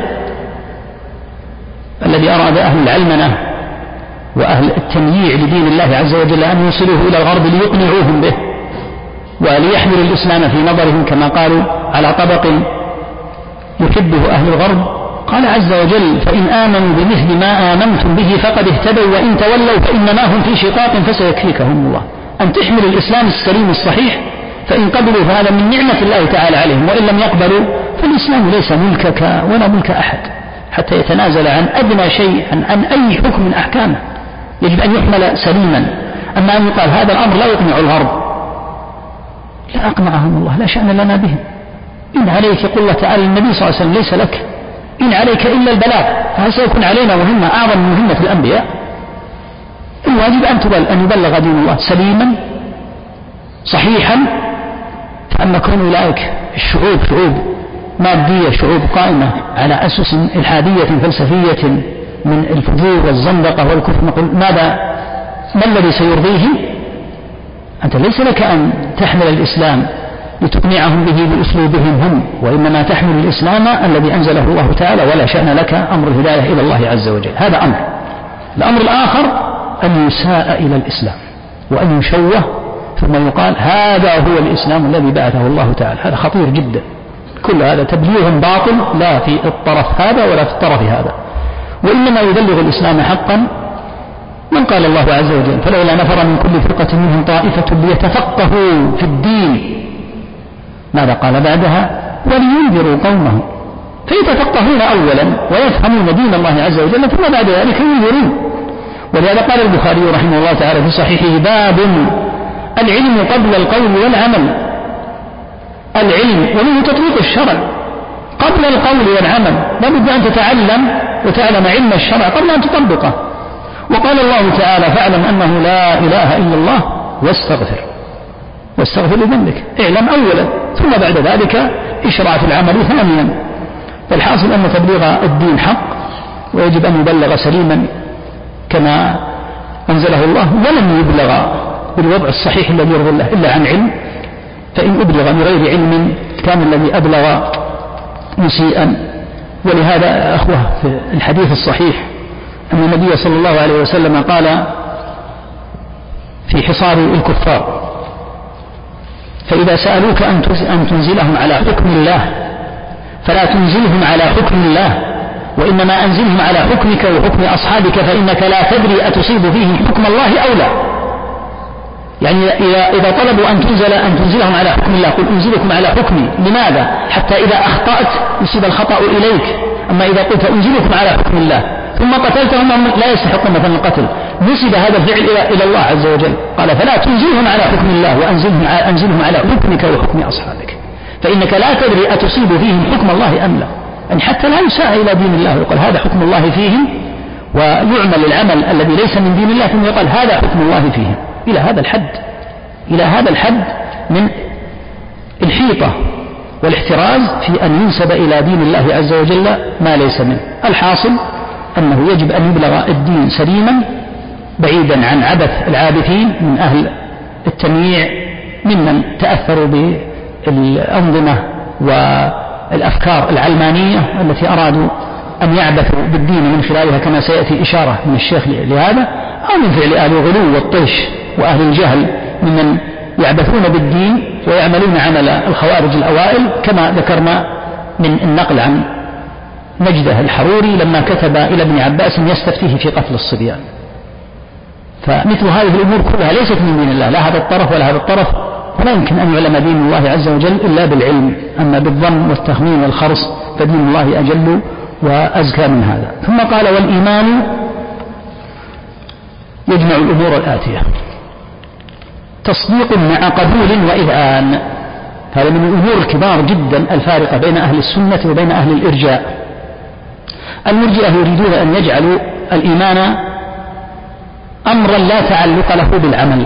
الذي أراد أهل العلمنة وأهل التمييع لدين الله عز وجل أن يوصلوه إلى الغرب ليقنعوهم به وليحملوا الإسلام في نظرهم كما قالوا على طبق يحبه أهل الغرب. قال عز وجل: فإن آمنوا بمثل ما آمنتم به فقد اهتدوا وإن تولوا فإنما هم في شقاق فسيكفيكهم الله. أن تحمل الإسلام السليم الصحيح، فإن قبلوا فهذا من نعمة الله تعالى عليهم، وإن لم يقبلوا فالإسلام ليس ملكك ولا ملك أحد حتى يتنازل عن أدنى شيء عن أي حكم من أحكامه، يجب أن يحمل سليما. أما أن يقال هذا الأمر لا يقنع الغرب، لا أقنعهم الله، لا شأن لنا بهم. إن عليك، يقول الله تعالى للنبي صلى الله عليه وسلم: ليس لك إن عليك إلا البلاغ. فهل سيكون علينا مهمة أعظم من مهمة الأنبياء؟ الواجب أن يبلغ دين الله سليما صحيحا. فأما كون أولئك الشعوب شعوب مادية، شعوب قائمة على أسس إلحادية فلسفية من الفجور والزندقة والكفر، نقول ما الذي سيرضيهم؟ أنت ليس لك أن تحمل الإسلام لتقنعهم به بأسلوبهم هم، وإنما تحمل الإسلام الذي أنزله الله تعالى، ولا شأن لك أمر الهداية إلى الله عز وجل. هذا أمر. الأمر الآخر أن يساء إلى الإسلام وأن يشوه، ثم يقال هذا هو الإسلام الذي بعثه الله تعالى. هذا خطير جدا. كل هذا تبليغ باطل، لا في الطرف هذا ولا في الطرف هذا، وإنما يبلغ الإسلام حقا من قال الله عز وجل: فلولا نفر من كل فرقة منهم طائفة ليتفقهوا في الدين. ماذا قال بعدها؟ ولينذروا قومهم. فيتفقهون أولا ويفهمون دين الله عز وجل، ثم بعد ذلك ينذرون. ولهذا قال البخاري رحمه الله تعالى في صحيحه: باب العلم قبل القول والعمل. العلم ومنه تطبيق الشرع قبل القول والعمل، لا بد أن تتعلم وتعلم علم الشرع قبل أن تطبقه. وقال الله تعالى: فاعلم أنه لا إله إلا الله واستغفر لذنبك. اعلم أولا، ثم بعد ذلك اشرع في العمل ثانيا. فالحاصل أن تبليغ الدين حق، ويجب أن يبلغ سليما كما أنزله الله، ولم يبلغ بالوضع الصحيح الذي يرضي الله إلا عن علم. فإن أبلغ من غير علم كان الذي أبلغ مسيئا. ولهذا أخوة في الحديث الصحيح أن النبي صلى الله عليه وسلم قال في حصار الكفار: فإذا سألوك أن تنزلهم على حكم الله فلا تنزلهم على حكم الله، وإنما أنزلهم على حكمك وحكم أصحابك، فإنك لا تدري أتصيب فيهم حكم الله أو لا. يعني إذا طلبوا أن تنزلهم على حكم الله، قل أنزلكم على حكمي. لماذا؟ حتى إذا أخطأت يصيب الخطأ إليك. أما إذا قلت أنزلكم على حكم الله ثم قتلتهم لا يستحقون مثلا القتل، نسب هذا الفعل إلى الله عز وجل. قال: فلا تنزلهم على حكم الله وأنزلهم على حكمك وحكم أصحابك، فإنك لا تدري أتصيب فيهم حكم الله أم لا. يعني حتى لا يساء إلى دين الله، يقول هذا حكم الله فيهم، ويعمل العمل الذي ليس من دين الله، ثم يقال هذا حكم الله فيهم. إلى هذا الحد من الحيطة والاحتراز في أن ينسب إلى دين الله عز وجل ما ليس منه. الحاصل أنه يجب أن يبلغ الدين سليما بعيدا عن عبث العابثين من أهل التمييع، ممن تأثروا بالأنظمة والأفكار العلمانية التي أرادوا أن يعبثوا بالدين من خلالها، كما سيأتي إشارة من الشيخ لهذا، أو من فعل أهل الغلو والطيش وأهل الجهل ممن يعبثون بالدين ويعملون عمل الخوارج الأوائل، كما ذكرنا من النقل عن نجده الحروري لما كتب إلى ابن عباس يستفتيه في قتل الصبيان. فمثل هذه الأمور كلها ليست من دين الله، لا هذا الطرف ولا هذا الطرف، ولا يمكن أن يعلم دين الله عز وجل إلا بالعلم. أما بالظن والتخمين والخرص فدين الله أجل وأزكى من هذا. ثم قال: والإيمان يجمع الأمور الآتية: تصديق مع قبول وإذعان. هذا من الأمور الكبار جدا الفارقة بين أهل السنة وبين أهل الإرجاء. المرجئة يريدون أن يجعلوا الإيمان أمرا لا تعلق له بالعمل.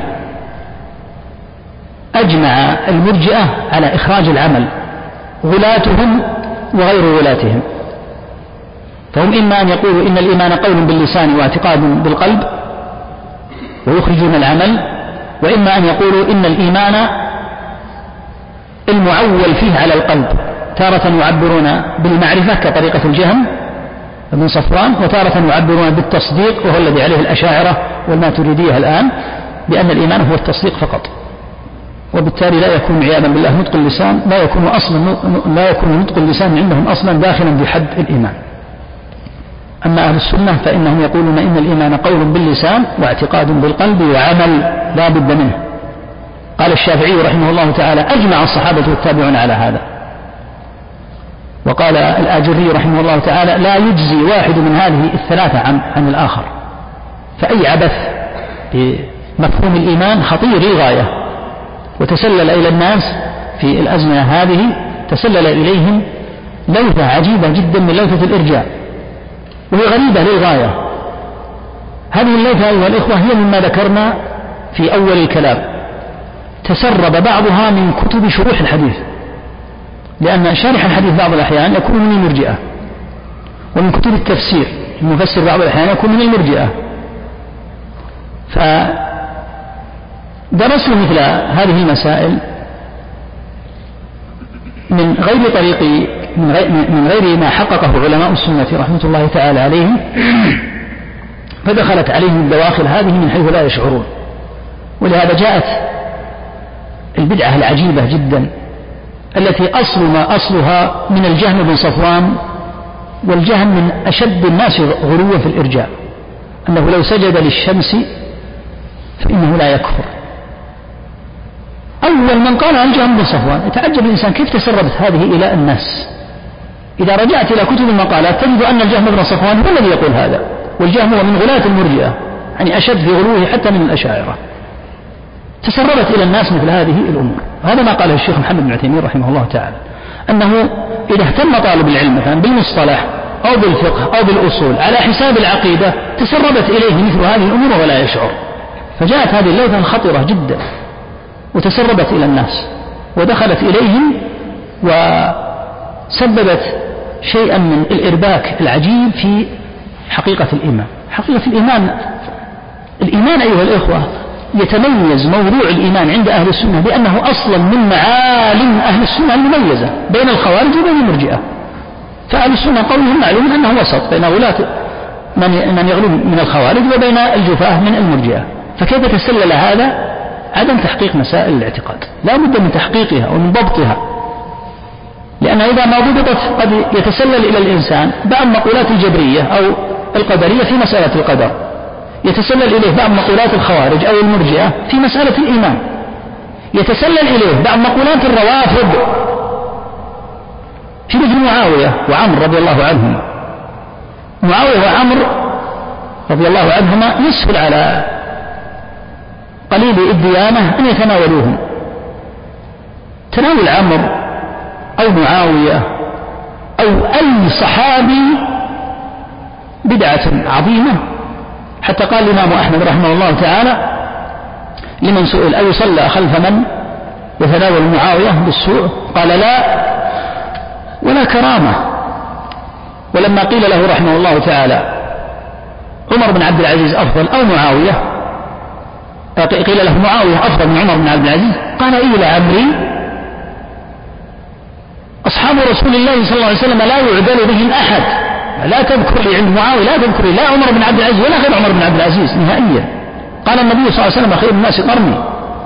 أجمع المرجئة على إخراج العمل، غلاتهم وغير غلاتهم. فهم إما أن يقولوا إن الإيمان قول باللسان واعتقاد بالقلب ويخرجون العمل، وإما أن يقولوا إن الإيمان المعول فيه على القلب، تارة يعبرون بالمعرفة كطريقة الجهم بن صفوان، وتارة يعبرون بالتصديق وهو الذي عليه الأشاعرة والماتريدية الآن، بأن الإيمان هو التصديق فقط، وبالتالي لا يكون عياذا بالله نطق اللسان، لا يكون نطق اللسان عندهم أصلا داخلا بحد الإيمان. أما أهل السنة فإنهم يقولون إن الإيمان قول باللسان واعتقاد بالقلب وعمل لا بد منه. قال الشافعي رحمه الله تعالى: أجمع الصحابة والتابعون على هذا. وقال الآجري رحمه الله تعالى: لا يجزي واحد من هذه الثلاثة عن الآخر. فأي عبث بمفهوم الإيمان خطير للغاية، وتسلل إلى الناس في الأزمنة هذه، تسلل إليهم لوثة عجيبة جدا من لوثة الإرجاء، وهي غريبة للغاية. هذه اللوثة أيها الإخوة هي مما ذكرنا في أول الكلام، تسرب بعضها من كتب شروح الحديث، لأن شارح الحديث بعض الأحيان يكون من المرجئة، ومن كتب التفسير المفسر بعض الأحيان يكون من المرجئة. فدرسوا مثل هذه المسائل من غير طريق، من غير ما حققه علماء السنة رحمة الله تعالى عليهم، فدخلت عليهم الدواخل هذه من حيث لا يشعرون. ولهذا جاءت البدعة العجيبة جدا التي أصلها من الجهم بن صفوان، والجهم من أشد الناس غلوا في الإرجاء، أنه لو سجد للشمس فإنه لا يكفر. أول من قال عن الجهم بن صفوان يتعجب الإنسان كيف تسربت هذه إلى الناس. إذا رجعت إلى كتب المقالات تجد أن الجهم بن صفوان هو الذي يقول هذا، والجهم هو من غلاة المرجئة، يعني أشد في غلوه حتى من الأشاعرة. تسربت إلى الناس مثل هذه الأمور. هذا ما قاله الشيخ محمد بن عثيمين رحمه الله تعالى، أنه إذا اهتم طالب العلم مثلا بالمصطلح أو بالفقه أو بالأصول على حساب العقيدة، تسربت إليه مثل هذه الأمور ولا يشعر. فجاءت هذه اللوثة الخطرة جدا وتسربت إلى الناس ودخلت إليهم، وسببت شيئا من الإرباك العجيب في حقيقة الإيمان. حقيقة الإيمان أيها الإخوة يتميز موضوع الإيمان عند أهل السنة بأنه أصلا من معالم أهل السنة المميزة بين الخوارج وبين المرجئة. فأهل السنة قولهم معلوم أنه وسط بين ولاة من يغلو من الخوارج وبين الجفاة من المرجئة. فكيف تسلل هذا؟ عدم تحقيق مسائل الاعتقاد، لا بد من تحقيقها ومن ضبطها، لأن إذا ما ضبطت قد يتسلل إلى الإنسان بعض مقولات الجبرية أو القدرية في مسألة القدر، يتسلل إليه بعض مقولات الخوارج أو المرجئة في مسألة الإيمان، يتسلل إليه بعض مقولات الروافض في مثل معاوية وعمر رضي الله عنهما. معاوية وعمر رضي الله عنهما يسهل على قليل الديانة أن يتناولوهم. تناول عمر أو معاوية أو أي صحابي بدعة عظيمة، حتى قال الإمام أحمد رحمه الله تعالى لمن سئل: أي صلى خلف من يتناول معاوية بالسوء؟ قال: لا ولا كرامة. ولما قيل له رحمه الله تعالى: عمر بن عبد العزيز أفضل أو معاوية؟ قيل له: معاوية أفضل من عمر بن عبد العزيز. قال: إيه لعمري، أصحاب رسول الله صلى الله عليه وسلم لا يعدل بهم أحد، لا تذكر لي عند معاوية، لا تذكر لي لا عمر بن عبد العزيز ولا غير عمر بن عبد العزيز نهائيا. قال النبي صلى الله عليه وسلم: خير الناس قرني.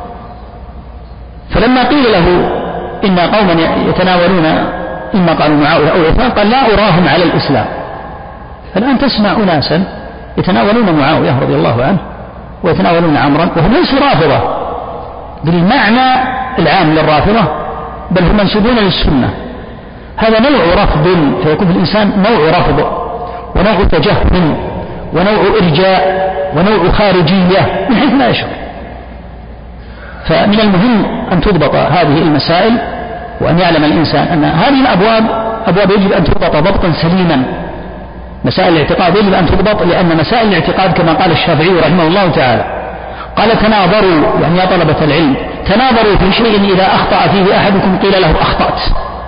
فلما قيل له إن قوما يتناولون إما قالوا معاوية أو عثمان، قال: لا أراهم على الإسلام. فالآن تسمع أناسا يتناولون معاوية رضي الله عنه ويتناولون عمرا وهم ليسوا رافضة بالمعنى العام للرافضة، بل هم منسوبون للسنة. هذا نوع رفض، فيكون في الإنسان نوع رفض ونوع تجهم ونوع إرجاء ونوع خارجية من حيث لا يشعر. فمن المهم أن تضبط هذه المسائل، وأن يعلم الإنسان أن هذه الأبواب أبواب يجب أن تضبط ضبطا سليما. مسائل الاعتقاد يجب أن تضبط، لأن مسائل الاعتقاد كما قال الشافعي رحمه الله تعالى قال: تناظروا، يعني يا طلبة العلم تناظروا في شيء إذا أخطأ فيه أحدكم قيل له أخطأت،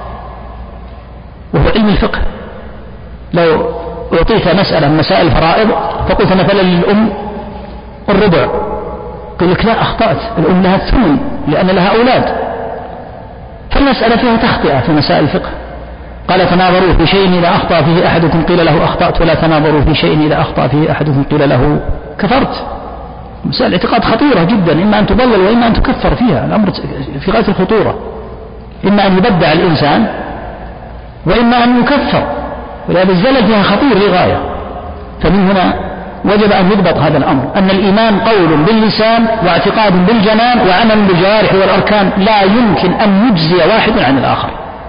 وهو علم الفقه. لو أعطيت مسألة من مسائل الفرائض فقلت مثلا للأم الربع، يقول لك لا أخطأت، الأم لها الثمن لأن لها أولاد، فالمسألة فيها تخطئة في مسائل الفقه. قال تناظروا في شيء إذا أخطأ فيه أحدكم قيل له أخطأت، ولا تناظروا في شيء إذا أخطأ فيه أحدكم قيل له كفرت. مسائل اعتقاد خطيرة جدا، إما أن تضلل وإما أن تكفر فيها، الأمر في غاية الخطورة، إما أن يبدع الإنسان وإما أن يكفر، ولهذا الزلل فيها خطير لغاية. فمن هنا وجب أن يضبط هذا الأمر، أن الإيمان قول باللسان واعتقاد بالجنان وعمل بالجوارح والأركان، لا يمكن أن يجزي واحد عن الآخر.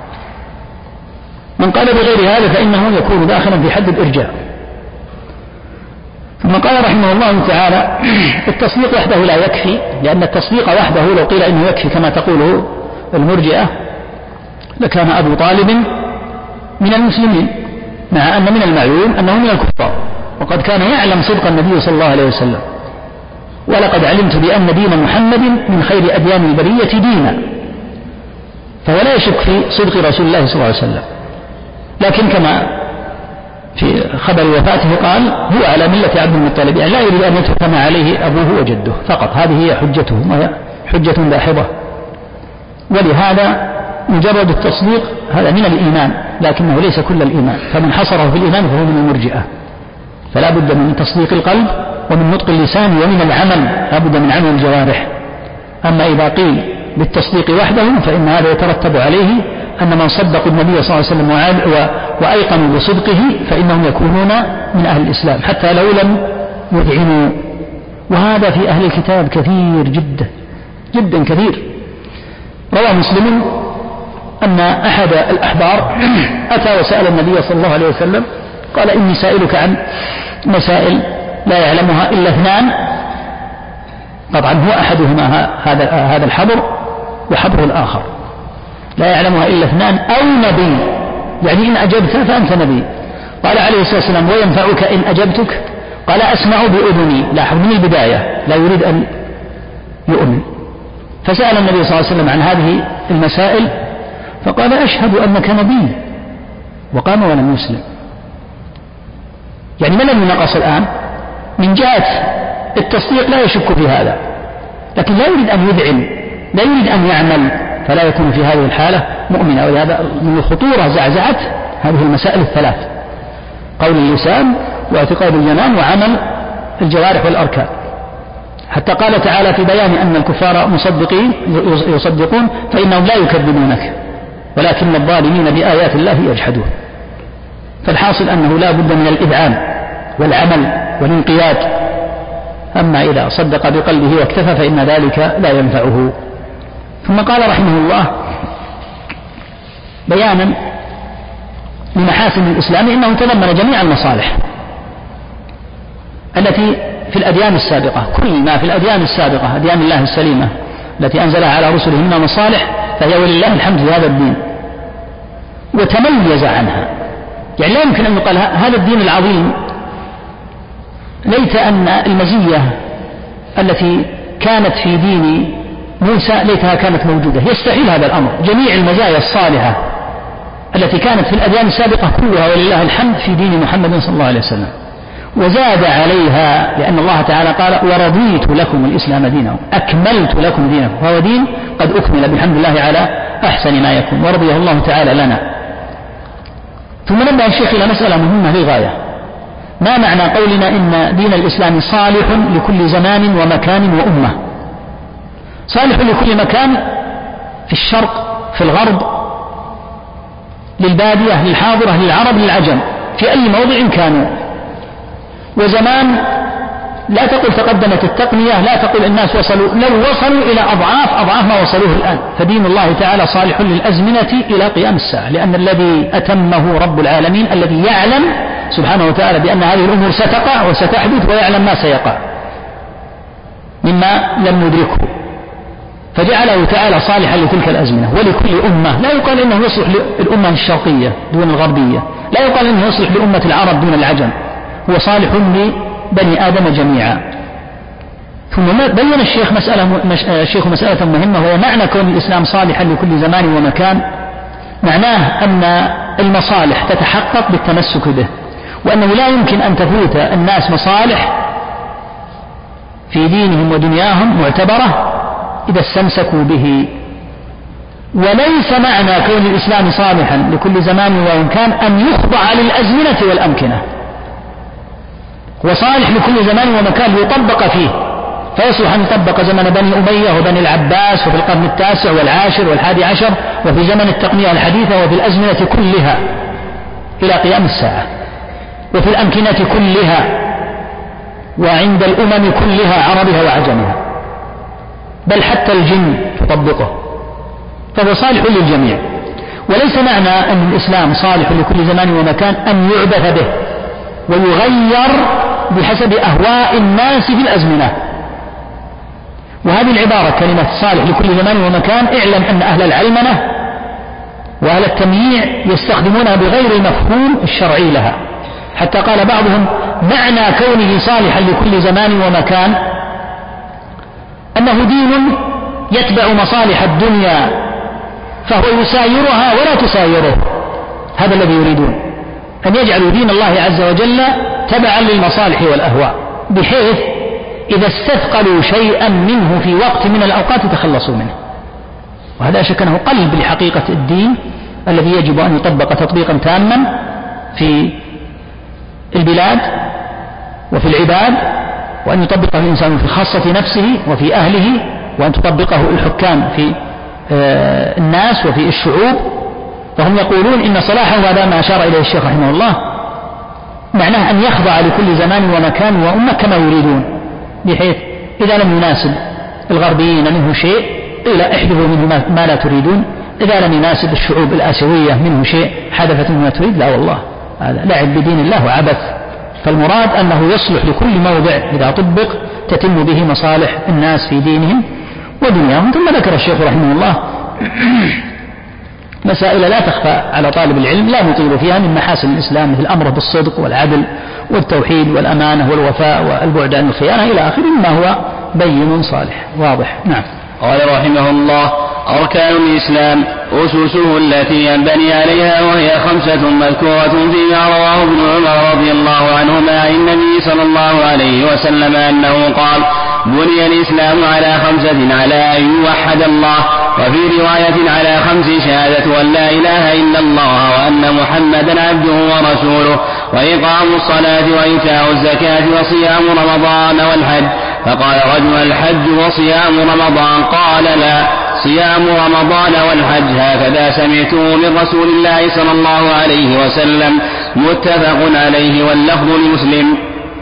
من قال بغير هذا فإنه يكون داخلا في حد الإرجاء. ثم قال رحمه الله تعالى التصديق وحده لا يكفي، لأن التصديق وحده لو قيل إنه يكفي كما تقوله المرجئة لكان أبو طالب من المسلمين، مع أن من المعلوم أنه من الكفار، وقد كان يعلم صدق النبي صلى الله عليه وسلم: ولقد علمت بأن دين محمد من خير أديان البرية دينا، فهو لا يشك في صدق رسول الله صلى الله عليه وسلم. لكن كما في خبر وفاته قال: هو على ملة عبد المطلب، يعني لا يريد أن يترك ما عليه أبوه وجده فقط، هذه هي حجته، وهي حجة داحضة. ولهذا مجرد التصديق هذا من الإيمان، لكنه ليس كل الإيمان، فمن حصره في الإيمان فهو من المرجئة. فلا بد من تصديق القلب ومن نطق اللسان ومن العمل، لا بد من عمل الجوارح. أما إذا قيل بالتصديق وحده فإن هذا يترتب عليه أن من صدقوا النبي صلى الله عليه وسلم وأيقنوا بصدقه فإنهم يكونون من أهل الإسلام حتى لو لم يذعنوا، وهذا في أهل الكتاب كثير جدا جدا كثير. روى مسلم أن أحد الأحبار أتى وسأل النبي صلى الله عليه وسلم قال: إني سائلك عن مسائل لا يعلمها إلا اثنان. طبعا هو أحدهما هذا الحبر وحبر الآخر، لا يعلمها إلا اثنان أو نبي، يعني إن أجبت فأنت نبي. قال عليه الصلاة والسلام: وينفعك إن أجبتك؟ قال: أسمع بأذني. لاحظ من البداية لا يريد أن يؤمن. فسأل النبي صلى الله عليه وسلم عن هذه المسائل فقال: أشهد أنك نبي، وقام ولم يسلم. يعني من الذي نقص الآن؟ من جهة التصديق لا يشك في هذا، لكن لا يريد أن يذعن، لا يريد أن يعمل، فلا يكون في هذه الحالة مؤمنا. ولهذا من الخطورة زعزعت هذه المسائل الثلاث: قول اللسان واعتقاد الجنان وعمل الجوارح والأركان. حتى قال تعالى في بيان أن الكفار مصدقين يصدقون فإنهم لا يكذبونك ولكن الظالمين بآيات الله يجحدون. فالحاصل أنه لا بد من الإذعان والعمل والانقياد. أما إذا صدق بقلبه واكتفى فإن ذلك لا ينفعه. ثم قال رحمه الله بيانا لمحاسن الإسلام إنه تضمن جميع المصالح التي في الأديان السابقة. كل ما في الأديان السابقة أديان الله السليمة التي أنزلها على رسله من المصالح فهي ولله الحمد في هذا الدين، وتميز عنها. يعني لا يمكن أن يقال هذا الدين العظيم ليت أن المزية التي كانت في دين موسى ليتها كانت موجودة، يستحيل هذا الأمر. جميع المزايا الصالحة التي كانت في الأديان السابقة كلها ولله الحمد في دين محمد صلى الله عليه وسلم، وزاد عليها، لأن الله تعالى قال: ورضيت لكم الإسلام دينا، أكملت لكم دينكم، وهو دين قد أكمل بحمد الله على أحسن ما يكون، ورضيه الله تعالى لنا. ثم نبدأ الشيخ إلى مسألة مهمة للغاية: ما معنى قولنا إن دين الإسلام صالح لكل زمان ومكان وأمة؟ صالح لكل مكان، في الشرق، في الغرب، للبادية، للحاضرة، للعرب، للعجم، في أي موضع كانوا. وزمان لا تقل تقدمت التقنية، لا تقل الناس وصلوا، لو وصلوا إلى أضعاف ما وصلوه الآن. فدين الله تعالى صالح للأزمنة إلى قيام الساعة، لأن الذي أتمه رب العالمين الذي يعلم سبحانه وتعالى بأن هذه الأمور ستقع وستحدث، ويعلم ما سيقع مما لم ندركه، فجعله تعالى صالحا لتلك الأزمنة ولكل أمة. لا يقال إنه يصلح للأمة الشرقية دون الغربية، لا يقال إنه يصلح لأمة العرب دون العجم، هو صالح لبني آدم جميعا. ثم بين الشيخ مسألة مهمة، وهي معنى كون الإسلام صالحا لكل زمان ومكان. معناه أن المصالح تتحقق بالتمسك به، وأنه لا يمكن أن تفوت الناس مصالح في دينهم ودنياهم معتبرة إذا استمسكوا به. وليس معنى كون الإسلام صالحا لكل زمان ومكان أن يخضع للأزمنة والأمكنة، هو صالح لكل زمان ومكان يطبق فيه، فيصلح أن يطبق زمن بني أمية وبني العباس وفي القرن 19 والعاشر والحادي عشر وفي زمن التقنية الحديثة وفي الأزمنة كلها إلى قيام الساعة، وفي الأمكنة كلها وعند الأمم كلها عربها وعجمها، بل حتى الجن تطبقه، فهو صالح للجميع. وليس معنى أن الإسلام صالح لكل زمان ومكان أن يعبث به ويغير بحسب أهواء الناس في الأزمنة. وهذه العبارة كلمة صالح لكل زمان ومكان اعلم أن أهل العلمنة وأهل التمييع يستخدمونها بغير المفهوم الشرعي لها، حتى قال بعضهم معنى كونه صالحا لكل زمان ومكان أنه دين يتبع مصالح الدنيا فهو يسايرها ولا تسايره. هذا الذي يريدون، أن يجعلوا دين الله عز وجل تبعا للمصالح والأهواء، بحيث إذا استثقلوا شيئا منه في وقت من الأوقات تخلصوا منه. وهذا شك أنه قلب لحقيقة الدين الذي يجب أن يطبق تطبيقا تاما في البلاد وفي العباد، وأن يطبقه الإنسان في خاصة نفسه وفي أهله، وأن تطبقه الحكام في الناس وفي الشعوب. فهم يقولون إن صلاحه، هذا ما أشار إليه الشيخ رحمه الله، معناه أن يخضع لكل زمان ومكان وأمة كما يريدون، بحيث إذا لم يناسب الغربيين منه شيء قيل احذفوا منه ما لا تريدون، إذا لم يناسب الشعوب الآسيوية منه شيء حدثت منه ما تريد. لا والله، هذا لعب بدين الله وعبث. فالمراد أنه يصلح لكل موضع إذا طبق تتم به مصالح الناس في دينهم ودنياهم. ثم ذكر الشيخ رحمه الله مسائل لا تخفى على طالب العلم لا نطيل فيها من محاسن الإسلام، مثل الأمر بالصدق والعدل والتوحيد والأمانة والوفاء والبعد عن الخيانة إلى آخره، مما هو بين صالح واضح. نعم. قال رحمه الله: أركان الإسلام أسسه التي ينبني عليها، وهي 5 مذكورة فيما رواه ابن عمر رضي الله عنهما عن النبي صلى الله عليه وسلم أنه قال: بني الإسلام على 5: على أن يوحد الله، وفي رواية على 5: شهادة أن لا إله إلا الله وأن محمدا عبده ورسوله، وإقام الصلاة وإيتاء الزكاة وصيام رمضان والحج. فقال رجل: الحج وصيام رمضان؟ قال: لا، صيام رمضان والحج، هكذا سمعته من رسول الله صلى الله عليه وسلم. متفق عليه، واللفظ لمسلم.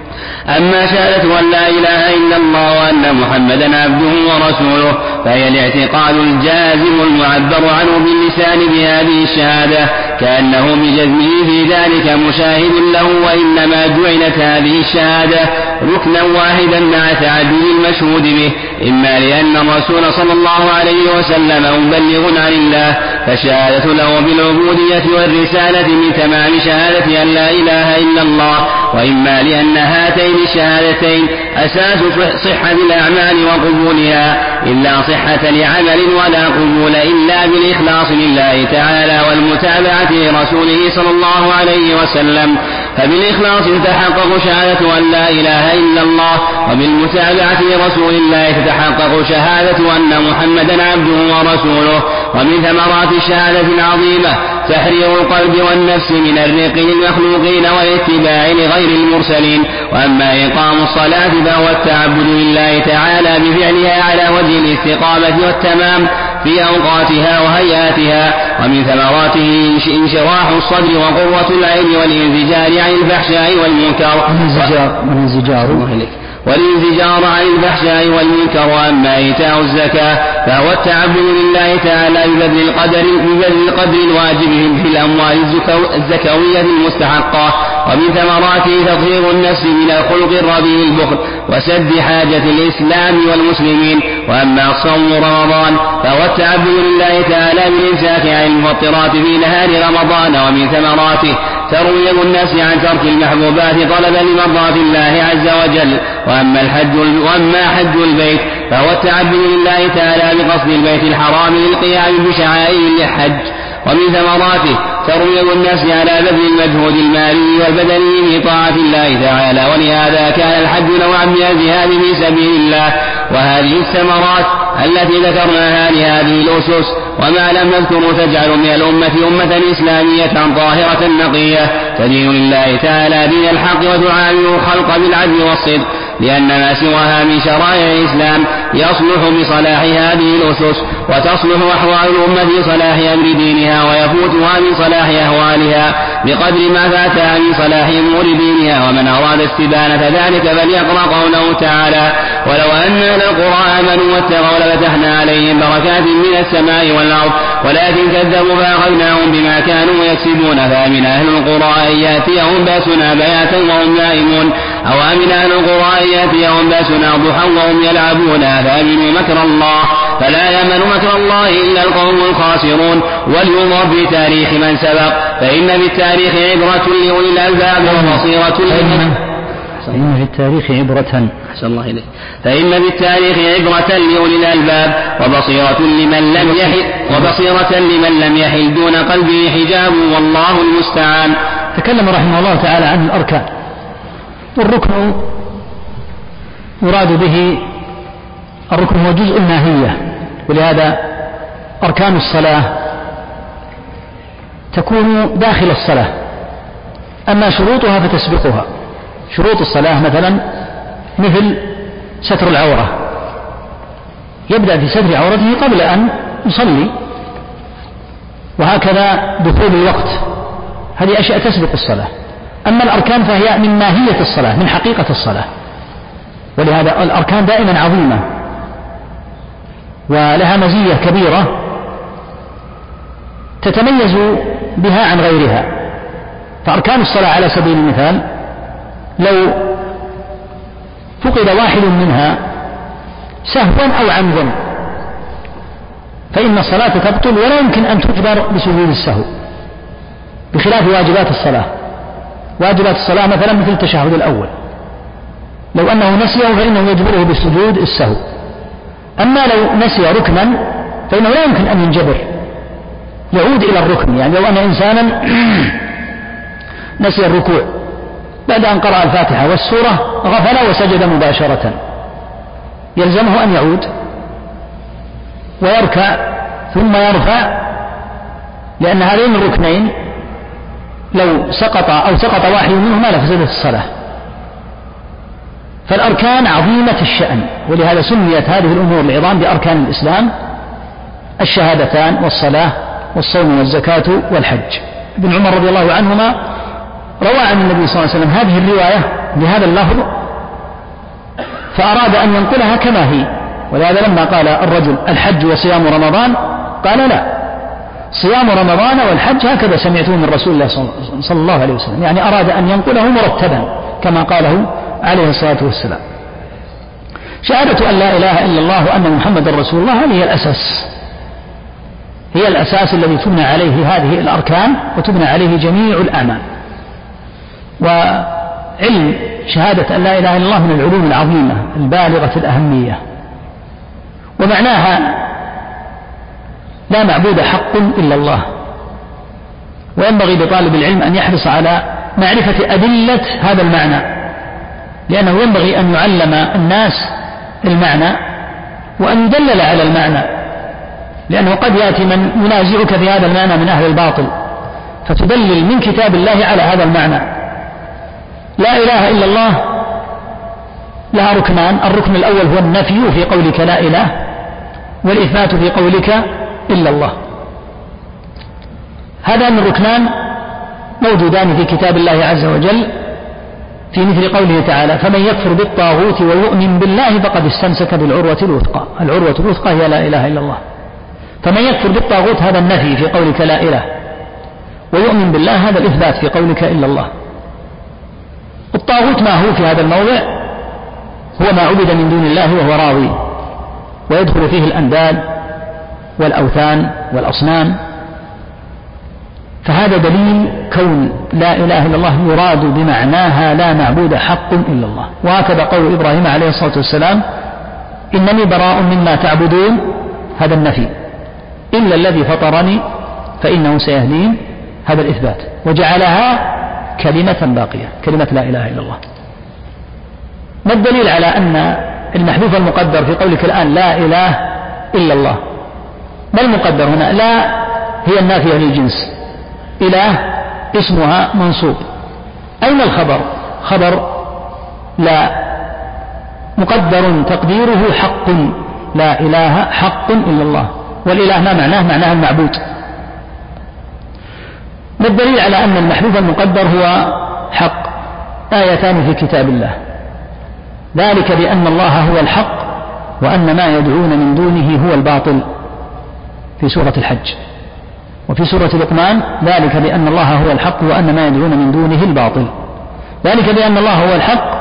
أما شهادة أن لا إله إلا الله وأن محمدا عبده ورسوله فهي الاعتقاد الجازم المعبر عنه باللسان بهذه الشهادة، كأنه بجزمه في ذلك مشاهد له، وإنما جعلت هذه الشهادة ركنا واحدا مع تعدد المشهود به، إما لأن الرسول صلى الله عليه وسلم مبلغ عن الله فالشهادة له بالعبودية والرسالة من تمام شهادة أن لا إله إلا الله، وإما لأن هاتين الشهادتين أساس صحة الأعمال وقبولها، إلا صحة لعمل ولا قبول إلا بالإخلاص لله تعالى والمتابعة لرسوله صلى الله عليه وسلم. فبالإخلاص تتحقق شهادة أن لا إله إلا الله، وبالمتابعة لرسول الله تتحقق شهادة أن محمدا عبده ورسوله. ومن ثمرات الشهادة العظيمة تحرير القلب والنفس من الرق للمخلوقين والاتباع لغير المرسلين. وأما إقام الصلاة فهو التعبد لله تعالى بفعلها على وجه الاستقامة والتمام في أوقاتها وهيئاتها. ومن ثمراته انشراح الصدر وقرة العين والانزجار عن الفحشاء والمنكر والانزجار عن الفحشاء والمنكر. وأما إيتاء الزكاة فهو التعبد لله تعالى ببذل القدر الواجب في الأموال الزكوية المستحقة. ومن ثمراته تطهير النفس من الخلق الرديء البخل وسد حاجة الإسلام والمسلمين. وأما صوم رمضان فهو التعبد لله تعالى بالإمساك عن المفطرات في نهار رمضان. ومن ثمراته ترويض النفس عن ترك المحبوبات طلبا لمرضاة الله عز وجل. وأما حج البيت فهو التعبد لله تعالى بقصد البيت الحرام للقيام بشعائر الحج. ومن ثمراته ترغيب النفس على بذل المجهود المالي والبدني في طاعة الله تعالى، ولهذا كان الحج نوعا من الجهاد في سبيل الله. وهذه الثمرات التي ذكرناها لهذه الأسس وما لم نذكر تجعل من الأمة أمة إسلامية طاهرة نقية تدين لله تعالى دين الحق وتعامل الخلق بالعدل والصدق، لأن ما سواها من شرائع الإسلام يصلح بصلاح هذه الأسس، وتصلح أحوال الأمة بصلاح أمر دينها ويفوتها من صلاح أهوالها بقدر ما فاتها من صلاح أمور دينها. ومن أراد استبانة ذلك فليقرأ قوله تعالى: ولو أن أهل القرى آمنوا واتقوا لفتحنا عليهم بركات من السماء والأرض ولكن كذبوا فأخذناهم بما كانوا يكسبون. فأمن أهل القرى أن يأتيهم بأسنا بياتا وهم نائمون، أو أمن أهل القرى أن يأتيهم بأسنا ضحى وهم يلعبون، فأمنوا مكر الله فلا يأمن مكر الله إلا القوم الخاسرون. ولينظر في تاريخ من سبق فإن بالتاريخ عبرة لأولي الألباب وبصيرة فإن في التاريخ عبرة فإن بالتاريخ عبرة لأولي الألباب وبصيرة لمن لم يحل دون قلبه حجاب، والله المستعان. تكلم رحمه الله تعالى عن الأركان، والركن يراد به الركن هو جزء الماهية، ولهذا أركان الصلاة تكون داخل الصلاة، أما شروطها فتسبقها. شروط الصلاة مثلا مثل ستر العورة، يبدأ في ستر عورته قبل أن يصلي، وهكذا دخول الوقت، هذه أشياء تسبق الصلاة. أما الأركان فهي من ماهية الصلاة، من حقيقة الصلاة، ولهذا الأركان دائما عظيمة ولها مزية كبيرة تتميز بها عن غيرها. فأركان الصلاة على سبيل المثال لو فقد واحد منها سهوا أو عمدا فإن الصلاة تبطل ولا يمكن أن تجبر بسجود السهو، بخلاف واجبات الصلاة. واجبات الصلاة مثلا مثل التشهد الأول، لو أنه نسيه فإنه يجبره بسجود السهو. أما لو نسي ركنا فإنه لا يمكن أن ينجبر، يعود إلى الركن. يعني لو أن إنسانا نسي الركوع بعد أن قرأ الفاتحة والسورة غفل وسجد مباشرة، يلزمه أن يعود ويركع ثم يرفع، لأن هذين الركنين لو سقط واحد منهما لفسدت الصلاة. فالأركان عظيمة الشأن، ولهذا سميت هذه الأمور العظام بأركان الإسلام: الشهادتان والصلاة والصوم والزكاة والحج. ابن عمر رضي الله عنهما روى عن النبي صلى الله عليه وسلم هذه الرواية بهذا اللفظ فأراد أن ينقلها كما هي، ولهذا لما قال الرجل: الحج وصيام رمضان، قال: لا، صيام رمضان والحج هكذا سمعته من رسول الله صلى الله عليه وسلم. يعني أراد أن ينقله مرتبا كما قاله عليه الصلاة والسلام. شهادة أن لا إله إلا الله وأن محمد رسول الله هذه الأساس، هي الأساس الذي تبنى عليه هذه الأركان وتبنى عليه جميع الأعمال. وعلم شهادة أن لا إله إلا الله من العلوم العظيمة البالغة الأهمية، ومعناها لا معبود حق إلا الله. وينبغي لطالب العلم أن يحرص على معرفة أدلة هذا المعنى، لأنه ينبغي أن يعلم الناس المعنى وأن يدلل على المعنى، لأنه قد يأتي من ينازعك في هذا المعنى من أهل الباطل فتدلل من كتاب الله على هذا المعنى. لا إله إلا الله لها ركنان: الركن الأول هو النفي في قولك لا إله، والإثبات في قولك إلا الله. هذان الركنان موجودان في كتاب الله عز وجل في مثل قوله تعالى: فمن يكفر بالطاغوت ويؤمن بالله فقد استمسك بالعروة الوثقى. العروة الوثقى هي لا إله إلا الله. فمن يكفر بالطاغوت هذا النفي في قولك لا إله، ويؤمن بالله هذا الإثبات في قولك إلا الله. الطاغوت ما هو في هذا الموضع؟ هو ما عبد من دون الله وهو راضي، ويدخل فيه الأنداد والأوثان والأصنام. فهذا دليل كون لا إله إلا الله يراد بمعناها لا معبود حق إلا الله. وهكذا قول إبراهيم عليه الصلاة والسلام: إنني براء مما تعبدون، هذا النفي، إلا الذي فطرني فإنه سيهدين. هذا الإثبات، وجعلها كلمة باقية، كلمة لا إله إلا الله. ما الدليل على أن المحذوف المقدر في قولك الآن لا إله إلا الله؟ ما المقدر هنا؟ لا هي النافية للجنس، إله اسمها منصوب. أين الخبر؟ خبر لا مقدر تقديره حق، لا إله حق إلا الله. والإله ما معناه؟ معناه المعبود. ما الدليل على أن المحذوف المقدر هو حق؟ آيتان في كتاب الله، ذلك بأن الله هو الحق وأن ما يدعون من دونه هو الباطل في سورة الحج، وفي سورة لقمان ذلك بأن الله هو الحق وأن ما يدعون من دونه الباطل. ذلك بأن الله هو الحق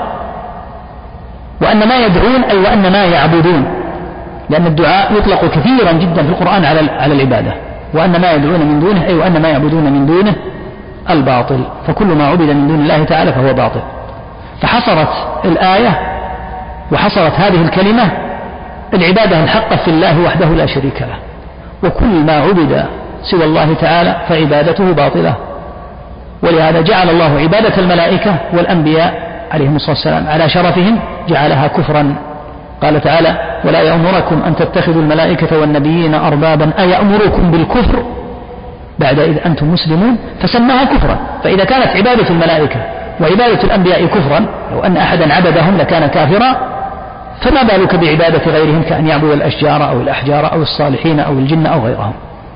وأن ما يدعون أي وأن ما يعبدون، لأن الدعاء يطلق كثيرا جدا في القرآن على العبادة، وأن ما يدعون من دونه أي وأن ما يعبدون من دونه الباطل، فكل ما عبد من دون الله تعالى فهو باطل. فحصرت الآية وحصرت هذه الكلمة العبادة الحقة في الله وحده لا شريك له، وكل ما عبد سوى الله تعالى فعبادته باطلة. ولهذا جعل الله عبادة الملائكة والأنبياء عليهم الصلاة والسلام على شرفهم جعلها كفرا. قال تعالى: ولا يأمركم أن تتخذوا الملائكة والنبيين أربابا أيأمركم بالكفر بعد إذ أنتم مسلمون، فسماها كفرا. فإذا كانت عبادة الملائكة وعبادة الأنبياء كفرا، لو أن أحدا عبدهم لكان كافرا، فما بالك بعبادة غيرهم كأن يعبد الأشجار أو الأحجار أو الصالحين أو الجن أو غيرهم.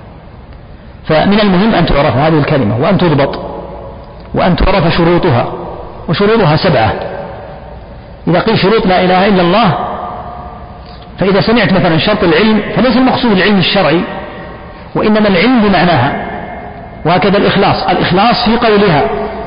فمن المهم أن تعرف هذه الكلمة وأن تضبط وأن تعرف شروطها، وشروطها 7. إذا قيل شروط لا إله إلا الله، فإذا سمعت مثلا شرط العلم فليس المقصود العلم الشرعي، وإنما العلم بمعناها. وهكذا الإخلاص في قولها.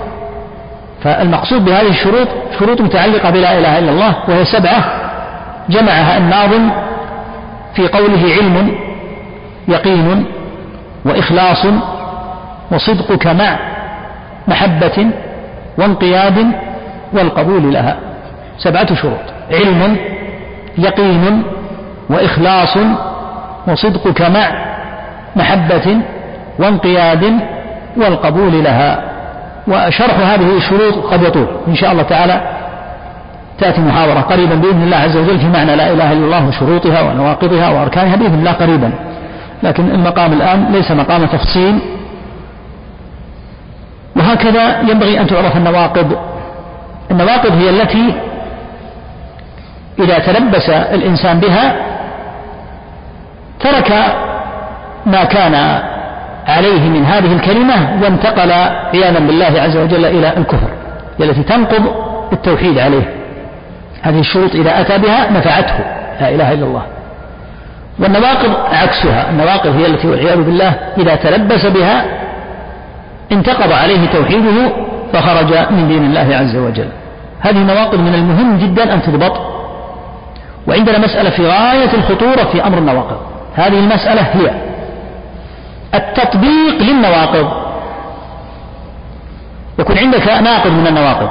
فالمقصود بهذه الشروط شروط متعلقة بلا إله إلا الله، وهي 7 جمعها الناظم في قوله: علم، يقين، وإخلاص، وصدقك مع محبة، وانقياد، والقبول لها. 7 شروط: علم، يقين، وإخلاص، وصدقك مع محبة، وانقياد، والقبول لها. وشرح هذه الشروط قد يطول إن شاء الله تعالى، تأتي محاضرة قريبا بإذن الله عز وجل في معنى لا إله إلا الله وشروطها ونواقضها وأركانها بإذن الله قريبا، لكن المقام الآن ليس مقام تفصيل. وهكذا ينبغي أن تعرف النواقض. النواقض هي التي إذا تلبس الإنسان بها ترك ما كان عليه من هذه الكلمة وانتقل عياذا بالله عز وجل إلى الكفر، التي تنقض التوحيد عليه. هذه الشروط إذا أتى بها نفعته لا إله إلا الله. والنواقض عكسها، النواقض هي التي والعياذ بالله إذا تلبس بها انتقض عليه توحيده فخرج من دين الله عز وجل. هذه النواقض من المهم جدا أن تضبط. وعندنا مسألة في غاية الخطورة في أمر النواقض. هذه المسألة هي التطبيق للنواقض. يكون عندك ناقض من النواقض،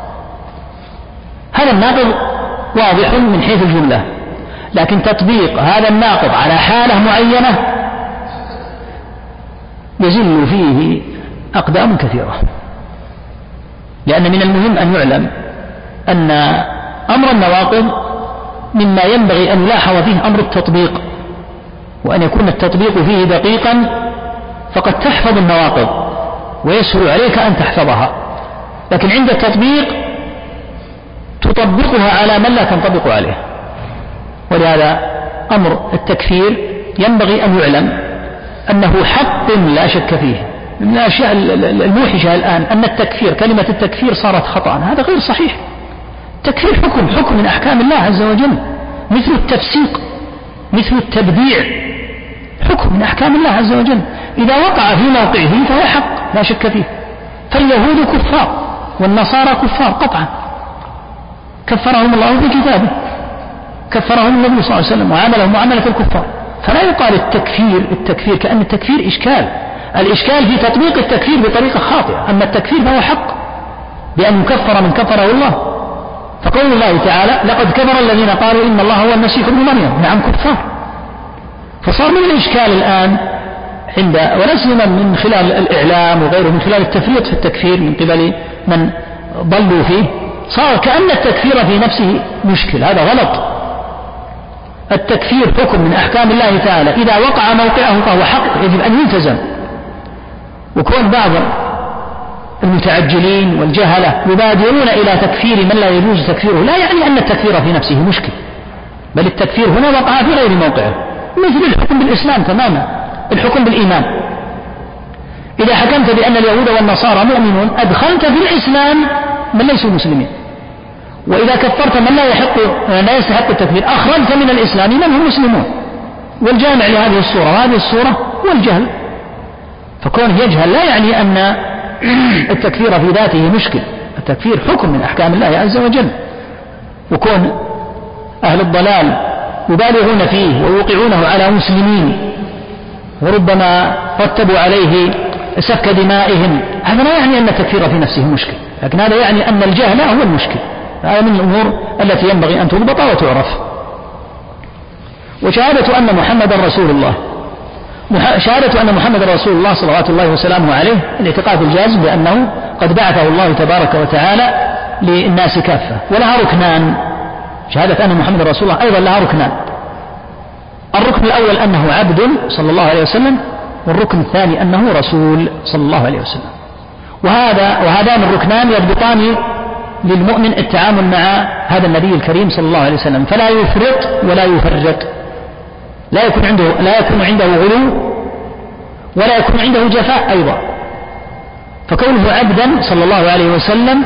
هذا الناقض واضح من حيث الجملة، لكن تطبيق هذا الناقض على حالة معينة يزل فيه أقدام كثيرة. لأن من المهم أن يعلم أن أمر النواقض مما ينبغي أن يلاحظ فيه أمر التطبيق، وأن يكون التطبيق فيه دقيقا، فقد تحفظ النواقض ويسهل عليك أن تحفظها، لكن عند التطبيق تطبقها على من لا تنطبق عليه. ولهذا أمر التكفير ينبغي أن يعلم أنه حق لا شك فيه. من الأشياء الموحشة الآن أن التكفير، كلمة التكفير صارت خطأ، هذا غير صحيح. التكفير حكم من أحكام الله عز وجل، مثل التفسيق، مثل التبديع، حكم من أحكام الله عز وجل. إذا وقع في موقعه فهو حق لا شك فيه. فاليهود كفار والنصارى كفار قطعا، كفرهم الله في كتابه، كفرهم النبي صلى الله عليه وسلم وعاملهم معاملة الكفار. فلا يقال التكفير كأن التكفير إشكال. الإشكال في تطبيق التكفير بطريقة خاطئة. أما التكفير فهو حق بأن يكفر من كفره الله. فقول الله تعالى: لقد كفر الذين قالوا إن الله هو المسيح ابن مريم. نعم كفار. فصار من الإشكال الآن ولا سيما من خلال الإعلام وغيره، من خلال التفريط في التكفير من قبل من ضلوا فيه، صار كأن التكفير في نفسه مشكل. هذا غلط. التكفير حكم من أحكام الله تعالى، إذا وقع موقعه فهو حق يجب أن يلتزم. وكون بعض المتعجلين والجهلة يبادرون إلى تكفير من لا يجوز تكفيره لا يعني أن التكفير في نفسه مشكل، بل التكفير هنا وقع في غير موقعه، مثل الحكم بالإسلام تماما، الحكم بالإيمان. إذا حكمت بأن اليهود والنصارى مؤمنون أدخلت في الإسلام من ليسوا مسلمين، وإذا كفرت من لا يستحق التكفير أخرجت من الإسلام من هم مسلمون. والجامع لهذه الصورة وهذه الصورة هو الجهل. فكونه يجهل لا يعني أن التكفير في ذاته مشكل، التكفير حكم من أحكام الله عز وجل. وكون أهل الضلال يبالغون فيه ويوقعونه على مسلمين وربما رتبوا عليه سفك دمائهم، هذا لا يعني أن التكفير في نفسه مشكل، لكن هذا يعني أن الجهل هو المشكل. هذا من الأمور التي ينبغي أن تضبط وتعرف. وشهادة أن محمد رسول الله، شهادة أن محمد رسول الله صلوات الله وسلامه عليه الاعتقاد الجازم بأنه قد بعثه الله تبارك وتعالى للناس كافة، ولها ركنان. شهادة أن محمد رسول الله أيضا لها ركنان. الركن الأول أنه عبد صلى الله عليه وسلم، والركن الثاني أنه رسول صلى الله عليه وسلم. وهذان الركنان يضبطان للمؤمن التعامل مع هذا النبي الكريم صلى الله عليه وسلم، فلا يفرط ولا يفرط، لا يكون عنده غلو ولا يكون عنده جفاء أيضا. فكونه عبدا صلى الله عليه وسلم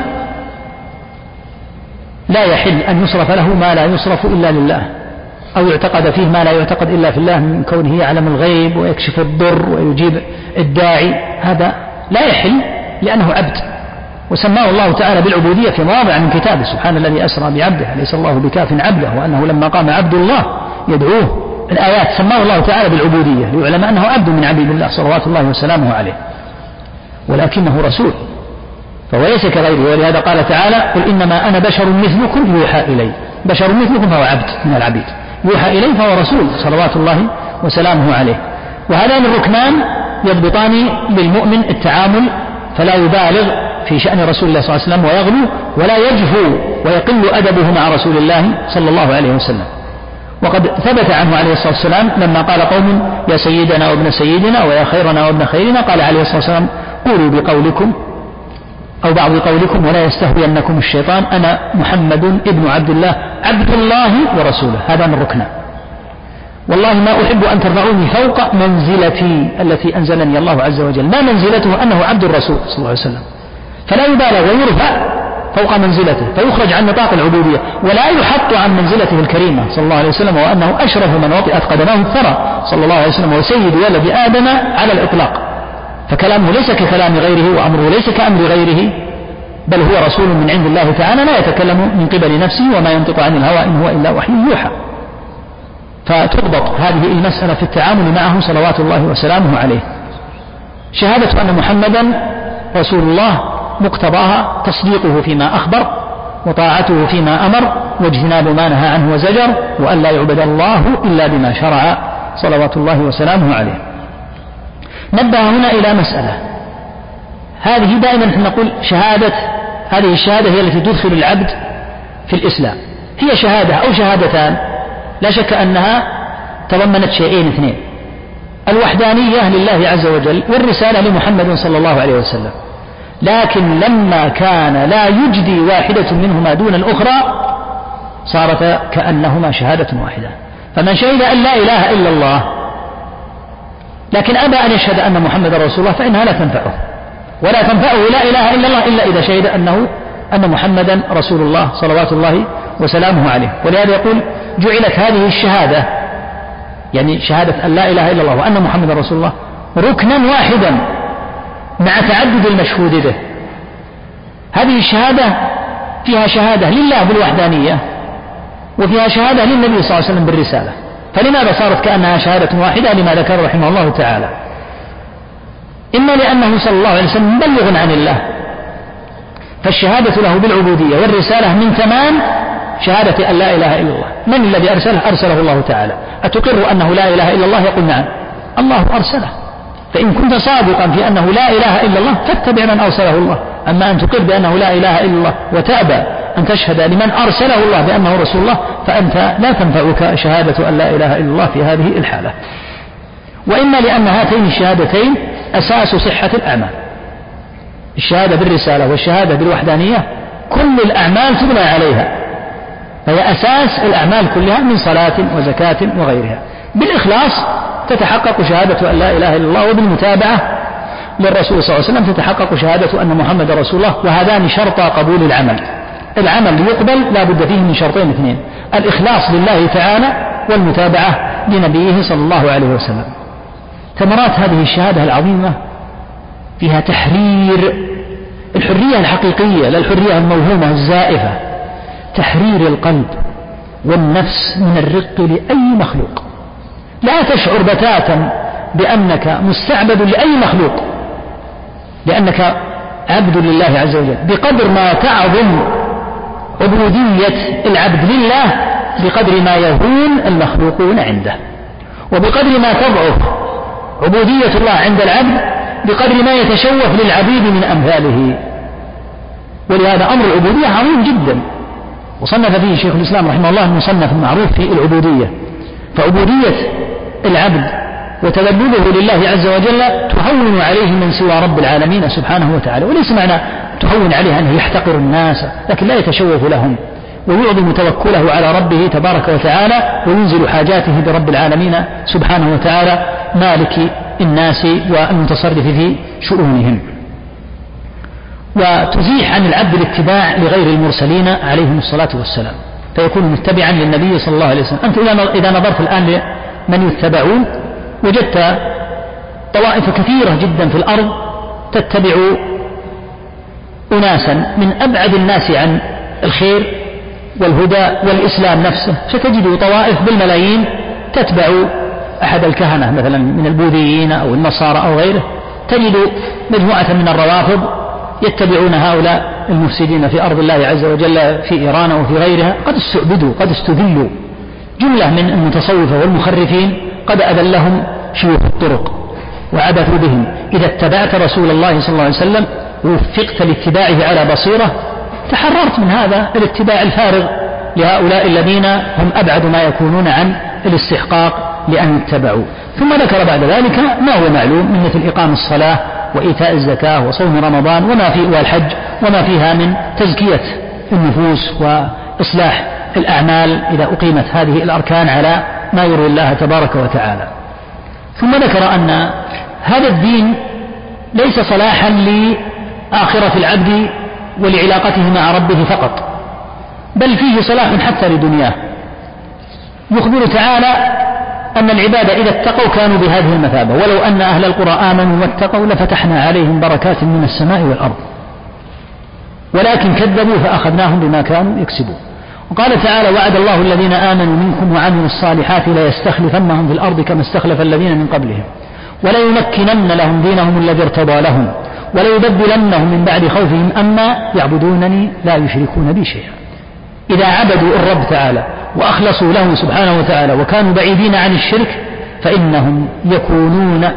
لا يحل أن يصرف له ما لا يصرف إلا لله، أو يعتقد فيه ما لا يعتقد إلا في الله من كونه يعلم الغيب ويكشف الضر ويجيب الداعي، هذا لا يحل لأنه عبد. وسماه الله تعالى بالعبودية في مواضع من كتابه: سبحان الذي أسرى بعبده أليس الله بكاف عبده، وأنه لما قام عبد الله يدعوه. الآيات سماه الله تعالى بالعبودية ليعلم أنه عبد من عبيد الله صلوات الله وسلامه عليه، ولكنه رسول فهو ليس كغيره. ولهذا قال تعالى: قل إنما أنا بشر مثلكم يوحى إلي. بشر مثلكم فهو عبد من العبيد، يوحى إليه فهو رسول صلوات الله وسلامه عليه. وهذان الركنان يضبطان للمؤمن التعامل، فلا يبالغ في شأن رسول الله صلى الله عليه وسلم ويغلو، ولا يجفو ويقل أدبه مع رسول الله صلى الله عليه وسلم. وقد ثبت عنه عليه الصلاة والسلام لما قال قوم: يا سيدنا وابن سيدنا ويا خيرنا وابن خيرنا، قال عليه الصلاة والسلام: قولوا بقولكم أو بعض قولكم ولا يستهوينكم الشيطان، أنا محمد ابن عبد الله عبد الله ورسوله. هذا من ركنه. والله ما أحب أن ترفعوني فوق منزلتي التي أنزلني الله عز وجل. ما منزلته؟ أنه عبد الرسول صلى الله عليه وسلم، فلا يبالغ ويرفع فوق منزلته فيخرج عن نطاق العبودية، ولا يحط عن منزلته الكريمة صلى الله عليه وسلم، وأنه أشرف من وطئت قدماه الثرى صلى الله عليه وسلم، وسيد ولد آدم على الإطلاق. فكلامه ليس ككلام غيره، وأمره ليس كأمر غيره، بل هو رسول من عند الله تعالى لا يتكلم من قبل نفسه وما ينطق عن الهوى إن هو إلا وحي يوحى. فتضبط هذه المسألة في التعامل معه صلوات الله وسلامه عليه. شهادة أن محمدا رسول الله مقتضاها تصديقه فيما أخبر، وطاعته فيما أمر، واجتناب ما نهى عنه وزجر، وأن لا يعبد الله إلا بما شرع صلوات الله وسلامه عليه. نبه هنا إلى مسألة، هذه دائما نقول هذه الشهادة هي التي تدخل العبد في الإسلام. هي شهادة أو شهادتان، لا شك أنها تضمنت شيئين اثنين: الوحدانية لله عز وجل، والرسالة لمحمد صلى الله عليه وسلم. لكن لما كان لا يجدي واحدة منهما دون الأخرى صارت كأنهما شهادة واحدة. فمن شهد أن لا إله إلا الله لكن أبى أن يشهد أن محمد رسول الله فإنها لا تنفعه، ولا تنفعه لا إله إلا الله إلا إذا شهد أن محمدا رسول الله صلوات الله وسلامه عليه. ولهذا يقول: جعلت هذه الشهادة، يعني شهادة أن لا إله إلا الله وأن محمد رسول الله، ركنا واحدا مع تعدد المشهود به. هذه الشهادة فيها شهادة لله بالوحدانية، وفيها شهادة للنبي صلى الله عليه وسلم بالرسالة. فلماذا صارت كأنها شهادة واحدة؟ لما ذكر رحمه الله تعالى: إما لأنه صلى الله عليه وسلم مبلغ عن الله، فالشهادة له بالعبودية والرسالة من تمام شهادة أن لا إله إلا الله. من الذي أرسله؟ أرسله الله تعالى. أتقر أنه لا إله إلا الله؟ يقول: نعم، الله أرسله. فإن كنت صادقا في أنه لا إله إلا الله فاتبع من أرسله الله. أما أن تقر بأنه لا إله إلا الله وتأبى أن تشهد لمن أرسله الله بأنه رسول الله فأنت لا تنفعك شهادة أن لا إله إلا الله في هذه الحالة. وإما لأن هاتين الشهادتين أساس صحة الأعمال، الشهادة بالرسالة والشهادة بالوحدانية كل الأعمال تبنى عليها، فهي أساس الأعمال كلها من صلاة وزكاة وغيرها. بالإخلاص تتحقق شهادة أن لا إله إلا الله، وبالمتابعة للرسول صلى الله عليه وسلم تتحقق شهادة أن محمد رسول الله. وهذان شرطا قبول العمل. العمل ليقبل لا بد فيه من شرطين اثنين: الإخلاص لله تعالى والمتابعة لنبيه صلى الله عليه وسلم. ثمرات هذه الشهادة العظيمة فيها تحرير الحرية الحقيقية، لا الحرية الموهومة الزائفة، تحرير القلب والنفس من الرق لأي مخلوق. لا تشعر بتاتا بأنك مستعبد لأي مخلوق، لأنك عبد لله عز وجل. بقدر ما تعظم عبودية العبد لله بقدر ما يهون المخلوقون عنده، وبقدر ما تضعف عبودية الله عند العبد بقدر ما يتشوف للعبيد من أمثاله. ولهذا أمر العبودية عظيم جدا، وصنف فيه شيخ الإسلام رحمه الله المصنف المعروف في العبودية. فعبودية العبد وتذلله لله عز وجل تهون عليه من سوى رب العالمين سبحانه وتعالى. وليس معنى تهون عليه أنه يحتقر الناس، لكن لا يتشوف لهم، ويعظم توكله على ربه تبارك وتعالى، وينزل حاجاته برب العالمين سبحانه وتعالى مالك الناس والمتصرف في شؤونهم. وتزيح عن العبد الاتباع لغير المرسلين عليهم الصلاة والسلام، فيكون متبعا للنبي صلى الله عليه وسلم. أنت إذا نظرت الآن لمن يتبعون وجدت طوائف كثيرة جدا في الأرض تتبع أناسا من أبعد الناس عن الخير والهدى والإسلام نفسه. ستجد طوائف بالملايين تتبع أحد الكهنة مثلا من البوذيين أو النصارى أو غيره، تجد مجموعة من الروافض يتبعون هؤلاء المفسدين في أرض الله عز وجل في إيران وفي غيرها. قد استعبدوا، قد استذلوا. جملة من المتصوفة والمخرفين قد أذلهم شيوخ الطرق وعبثوا بهم. إذا اتبعت رسول الله صلى الله عليه وسلم ووفقت لاتباعه على بصيرة تحررت من هذا الاتباع الفارغ لهؤلاء الذين هم أبعد ما يكونون عن الاستحقاق لأن يتبعوا. ثم ذكر بعد ذلك ما هو معلوم من مثل إقام الصلاة وإيتاء الزكاة وصوم رمضان والحج وما فيها من تزكية النفوس وإصلاح الأعمال إذا أقيمت هذه الأركان على ما يرضي الله تبارك وتعالى. ثم ذكر أن هذا الدين ليس صلاحا لآخرة العبد ولعلاقته مع ربه فقط، بل فيه صلاح حتى لدنياه. يخبر تعالى أن العباد إذا اتقوا كانوا بهذه المثابة: ولو أن أهل القرى آمنوا واتقوا لفتحنا عليهم بركات من السماء والأرض ولكن كذبوا فأخذناهم بما كانوا يكسبون. وقال تعالى: وعد الله الذين آمنوا منكم وعملوا الصالحات ليستخلفنهم في الأرض كما استخلف الذين من قبلهم وليمكنن لهم دينهم الذي ارتضى لهم وليبدلنهم من بعد خوفهم أمنا يعبدونني لا يشركون بي شيئا. إذا عبدوا الرب تعالى وأخلصوا له سبحانه وتعالى وكانوا بعيدين عن الشرك فإنهم يكونون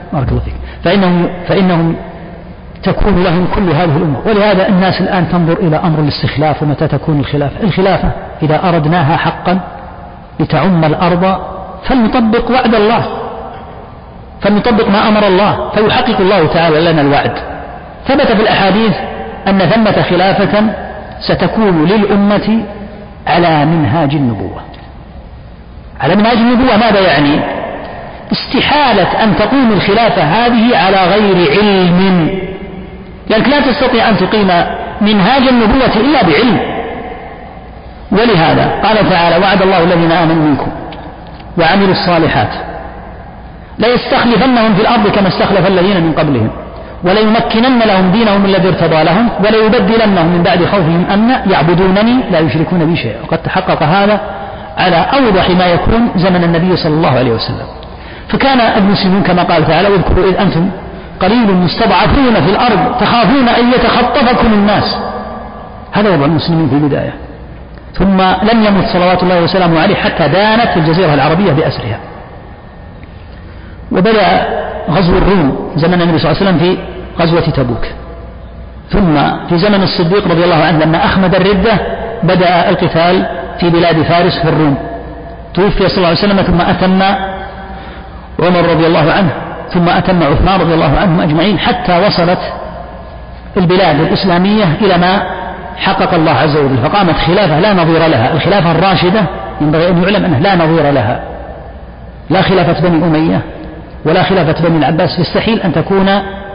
فإنهم تكون لهم كل هذه الأمور. ولهذا الناس الآن تنظر إلى أمر الاستخلاف ومتى تكون الخلافة إذا أردناها حقا لتعم الأرض فلنطبق وعد الله، فلنطبق ما أمر الله، فيحقق الله تعالى لنا الوعد. ثبت في الأحاديث أن ثمة خلافة ستكون للأمة على منهاج النبوة. على منهاج النبوة ماذا يعني؟ استحالة أن تقوم الخلافة هذه على غير علم، لأنك لا تستطيع أن تقيم منهاج النبوة إلا بعلم. ولهذا قال تعالى: وعد الله الذين آمنوا منكم وعملوا الصالحات ليستخلفنهم في الأرض كما استخلف الذين من قبلهم وليمكنن لهم دينهم الذي ارتضى لهم وليبدلنهم من بعد خوفهم أمنا يعبدونني لا يشركون بي شيئا. وقد تحقق هذا على أوضح ما يكون زمن النبي صلى الله عليه وسلم. فكان المسلمون كما قال تعالى: واذكروا إذ أنتم قليل مستضعفون في الأرض تخافون أن يتخطفكم الناس. هذا وضع المسلمين في البداية، ثم لم يمت صلوات الله وسلامه عليه حتى دانت الجزيرة العربية بأسرها، وبدأ غزو الروم زمن النبي صلى الله عليه وسلم في غزوة تبوك، ثم في زمن الصديق رضي الله عنه لما أخمد الردة بدأ القتال في بلاد فارس في الروم، توفي صلى الله عليه وسلم ثم أتم عمر رضي الله عنه ثم أتم عثمان رضي الله عنهم أجمعين، حتى وصلت البلاد الإسلامية إلى ما حقق الله عز وجل، فقامت خلافة لا نظير لها، الخلافة الراشدة ينبغي أن يعلم أنها لا نظير لها، لا خلافة بني أمية ولا خلافة بني العباس، يستحيل أن تكون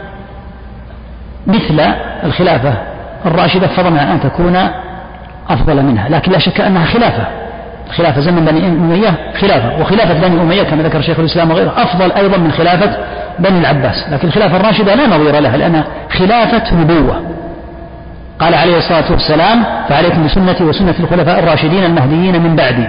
مثل الخلافة الراشدة فضلا عن أن تكون أفضل منها، لكن لا شك أنها خلافة زمن بني أمية خلافة، وخلافة بني أمية كما ذكر شيخ الإسلام وغيره أفضل أيضا من خلافة بني العباس، لكن الخلافة الراشدة لا نظير لها لأنها خلافة نبوة. قال عليه الصلاة والسلام: فعليكم بسنتي وسنة الخلفاء الراشدين المهديين من بعدي.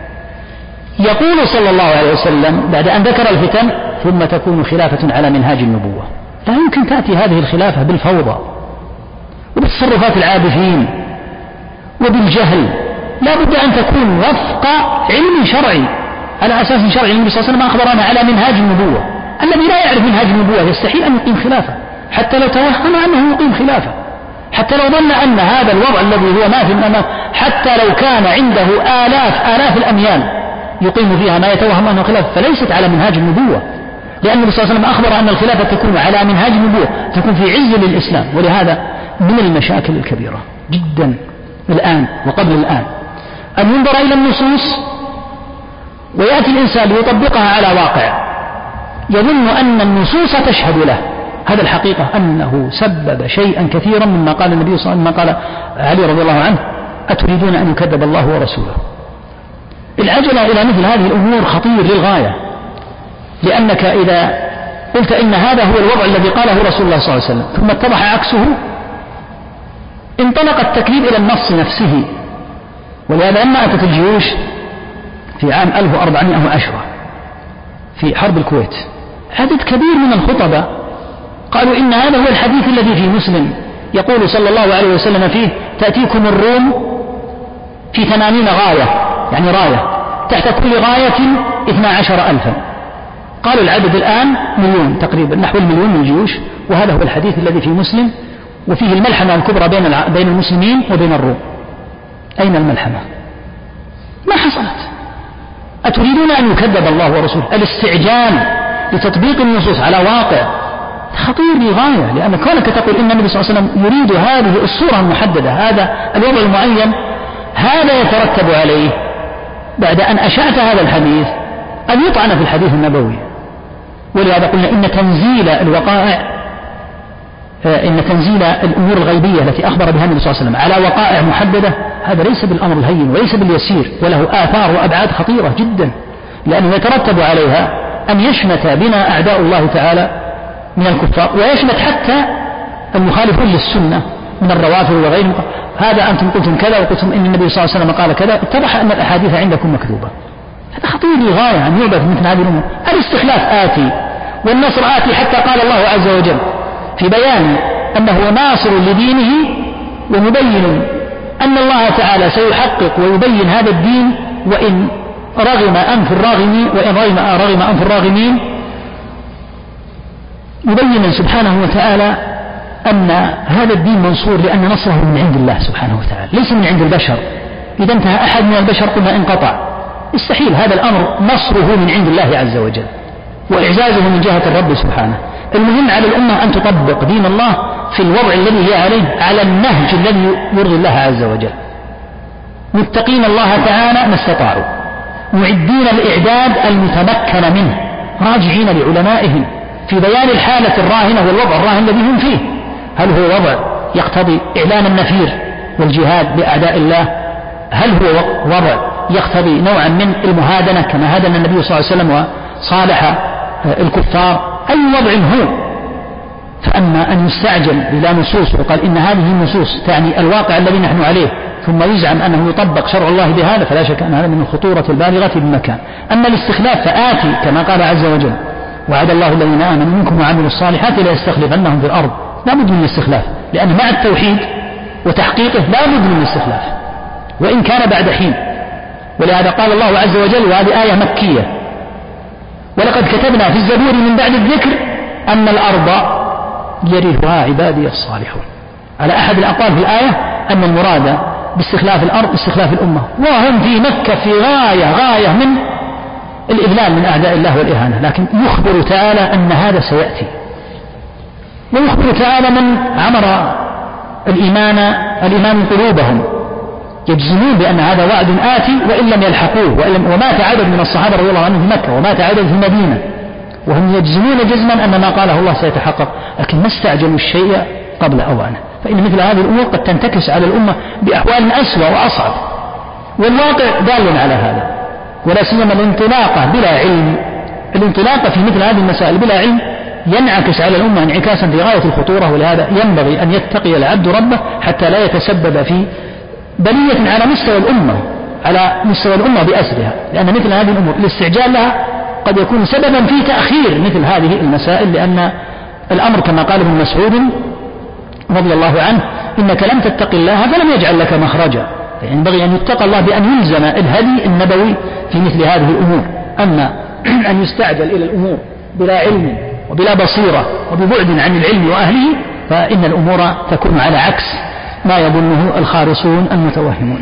يقول صلى الله عليه وسلم بعد أن ذكر الفتن: ثم تكون خلافة على منهاج النبوة. لا يمكن تأتي هذه الخلافة بالفوضى وبتصرفات العابثين وبالجهل، لا بد أن تكون وفق علم شرعي على أساس شرعي. النبي صلى الله عليه وسلم أخبرنا على منهاج النبوة، الذي لا يعرف منهاج النبوة يستحيل أن يقيم خلافة، حتى لو توهم أنه يقيم خلافة، حتى لو ظن أن هذا الوضع الذي هو ما في الأمام، حتى لو كان عنده آلاف الأميال يقيم فيها ما يتوهم أنه خلافة، فليست على منهاج النبوة، لأن النبي صلى الله عليه وسلم أخبر أن الخلافة تكون على منهاج النبوة، تكون في عز للإسلام. ولهذا من المشاكل الكبيرة جدا الآن وقبل الآن أن ينظر إلى النصوص ويأتي الإنسان ليطبقها على واقع يظن أن النصوص تشهد له، هذا الحقيقة أنه سبب شيئا كثيرا مما قال النبي صلى الله عليه وسلم، قال علي رضي الله عنه: أتريدون أن يكذب الله ورسوله؟ العجلة إلى مثل هذه الأمور خطير للغاية، لأنك إذا قلت إن هذا هو الوضع الذي قاله رسول الله صلى الله عليه وسلم ثم اتضح عكسه انطلق التكذيب إلى النص نفسه. ولهذا لما أتت الجيوش في عام 1410 في حرب الكويت عدد كبير من الخطباء قالوا إن هذا هو الحديث الذي في مسلم يقول صلى الله عليه وسلم فيه: تأتيكم الروم في 80 غاية، يعني راية تحت كل غاية 12,000. قالوا العدد الآن 1,000,000 تقريبا، نحو 1,000,000 من الجيوش، وهذا هو الحديث الذي في مسلم، وفيه الملحمة الكبرى بين المسلمين وبين الروم. أين الملحمة؟ ما حصلت. أتريدون أن يكذب الله ورسوله؟ الاستعجال لتطبيق النصوص على واقع خطير للغاية، لأن كونك تقول إن النبي صلى الله عليه وسلم يريد هذه الصورة المحددة، هذا الوضع المعين، هذا يترتب عليه بعد أن أشعت هذا الحديث أن يطعن في الحديث النبوي. ولهذا قلنا إن تنزيل الوقائع، إن تنزيل الأمور الغيبية التي أخبر بها النبي صلى الله عليه وسلم على وقائع محددة هذا ليس بالأمر الهين وليس باليسير، وله آثار وأبعاد خطيرة جدا، لأنه يترتب عليها أن يشمت بنا أعداء الله تعالى من الكفار، ويشمت حتى المخالفون للسنة من الروافض وغيرهم. هذا أنتم قلتم كذا وقلتم إن النبي صلى الله عليه وسم قال كذا، اتضح أن الأحاديث عندكم مكذوبة. هذا خطير للغاية أن يعبث مثل هذه الأمور. الاستخلاف آتي والنصر آتي، حتى قال الله عز وجل في بيان أنه ناصر لدينه ومبين أن الله تعالى سيحقق ويبين هذا الدين وإن رغم أنف الراغمين، وإن رغم أنف الراغمين، يبين سبحانه وتعالى أن هذا الدين منصور لأن نصره من عند الله سبحانه وتعالى ليس من عند البشر. إذا انتهى أحد من البشر قلنا انقطع، يستحيل هذا الأمر، نصره من عند الله عز وجل وإعزازه من جهة الرب سبحانه. المهم على الأمة أن تطبق دين الله في الوضع الذي هي عليه على النهج الذي يرضي الله عز وجل، متقين الله تعالى ما استطاعوا، معدين الإعداد المتمكن منه، راجعين لعلمائهم في بيان الحالة الراهنة والوضع الراهن الذي هم فيه. هل هو وضع يقتضي إعلان النفير والجهاد بأعداء الله؟ هل هو وضع يقتضي نوعا من المهادنة كما هادن النبي صلى الله عليه وسلم وصالح الكفار؟ أي وضع هو؟ فأما أن يستعجل بلا نصوص وقال إن هذه النصوص تعني الواقع الذي نحن عليه ثم يزعم أنه يطبق شرع الله بهذا، فلا شك أن هذا من الخطورة البالغة بمكان. أما الاستخلاف فآتي كما قال عز وجل: وعد الله الذين آمنوا منكم وعملوا الصالحات ليستخلفنهم في الأرض. لا بد من الاستخلاف، لأن مع التوحيد وتحقيقه لا بد من الاستخلاف وإن كان بعد حين. ولهذا قال الله عز وجل، وهذه آية مكية: ولقد كتبنا في الزبور من بعد الذكر أن الأرض يرثها عبادي الصالحون. على أحد الأقوال في الآية أن المراد باستخلاف الأرض استخلاف الأمة، وهم في مكة في غاية من الإذلال من أعداء الله والإهانة، لكن يخبر تعالى أن هذا سيأتي، ويخبر تعالى من عمر الإيمان قلوبهم يجزمون بأن هذا وعد آتي وإن لم يلحقوه، ومات عدد من الصحابة رضي الله عنهم في مكة ومات عدد في المدينة وهم يجزمون جزما أن ما قاله الله سيتحقق، لكن ما استعجلوا الشيء قبل أوانه، فإن مثل هذه الأمور قد تنتكس على الأمة بأحوال أسوأ وأصعب، والواقع دال على هذا، ولا سيما الانطلاقة بلا علم، الانطلاقة في مثل هذه المسائل بلا علم ينعكس على الأمة انعكاسا في غاية الخطورة، ولهذا ينبغي أن يتقي العبد ربه حتى لا يتسبب في بلية على مستوى الأمة بأسرها، لأن مثل هذه الأمور الاستعجال لها قد يكون سببا في تأخير مثل هذه المسائل، لأن الأمر كما قال ابن مسعود رضي الله عنه: إنك لم تتق الله فلم يجعل لك مخرجا، ينبغي أن يتقى الله بأن يلزم الهدي النبوي في مثل هذه الأمور. أما أن يستعجل إلى الأمور بلا علم وبلا بصيرة وببعد عن العلم وأهله، فإن الأمور تكون على عكس ما يظنه الخارصون المتوهمون.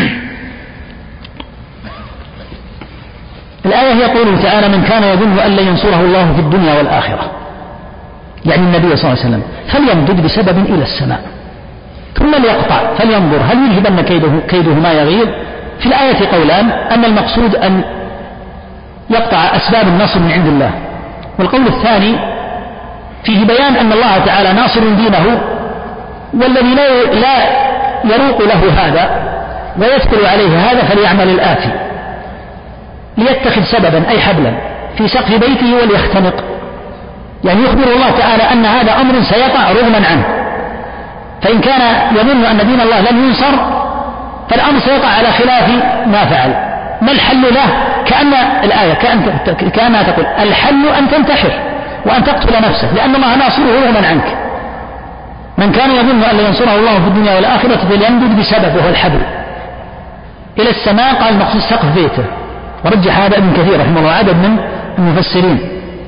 الآية هي قوله تعالى: من كان يظن أن لن ينصره الله في الدنيا والآخرة، يعني النبي صلى الله عليه وسلم، فليمدد بسبب إلى السماء ثم ليقطع فلينظر هل يذهبن كيده ما يغيظ. في الآية قولان: أن المقصود أن يقطع أسباب النصر من عند الله، والقول الثاني فيه بيان أن الله تعالى ناصر دينه، والذي لا يروق له هذا ويثقل عليه هذا فليعمل الآتي: ليتخذ سببا أي حبلا في سقف بيته وليختنق، يعني يخبر الله تعالى أن هذا أمر سيقع رغما عنه، فإن كان يظن أن دين الله لن ينصر فالأمر سيقع على خلاف ما فعل. ما الحل له؟ كأن الآية كأنها تقول: الحل أن تنتحر وأن تقتل نفسك لأن الله ناصره رغما عنك. من كان يظن أن لن ينصره الله في الدنيا والآخرة فليمدد بسبب وهو الحبل إلى السماء، قال المقصود سقف بيته، ورجح هذا ابن كثير رحمه الله وعدد من المفسرين.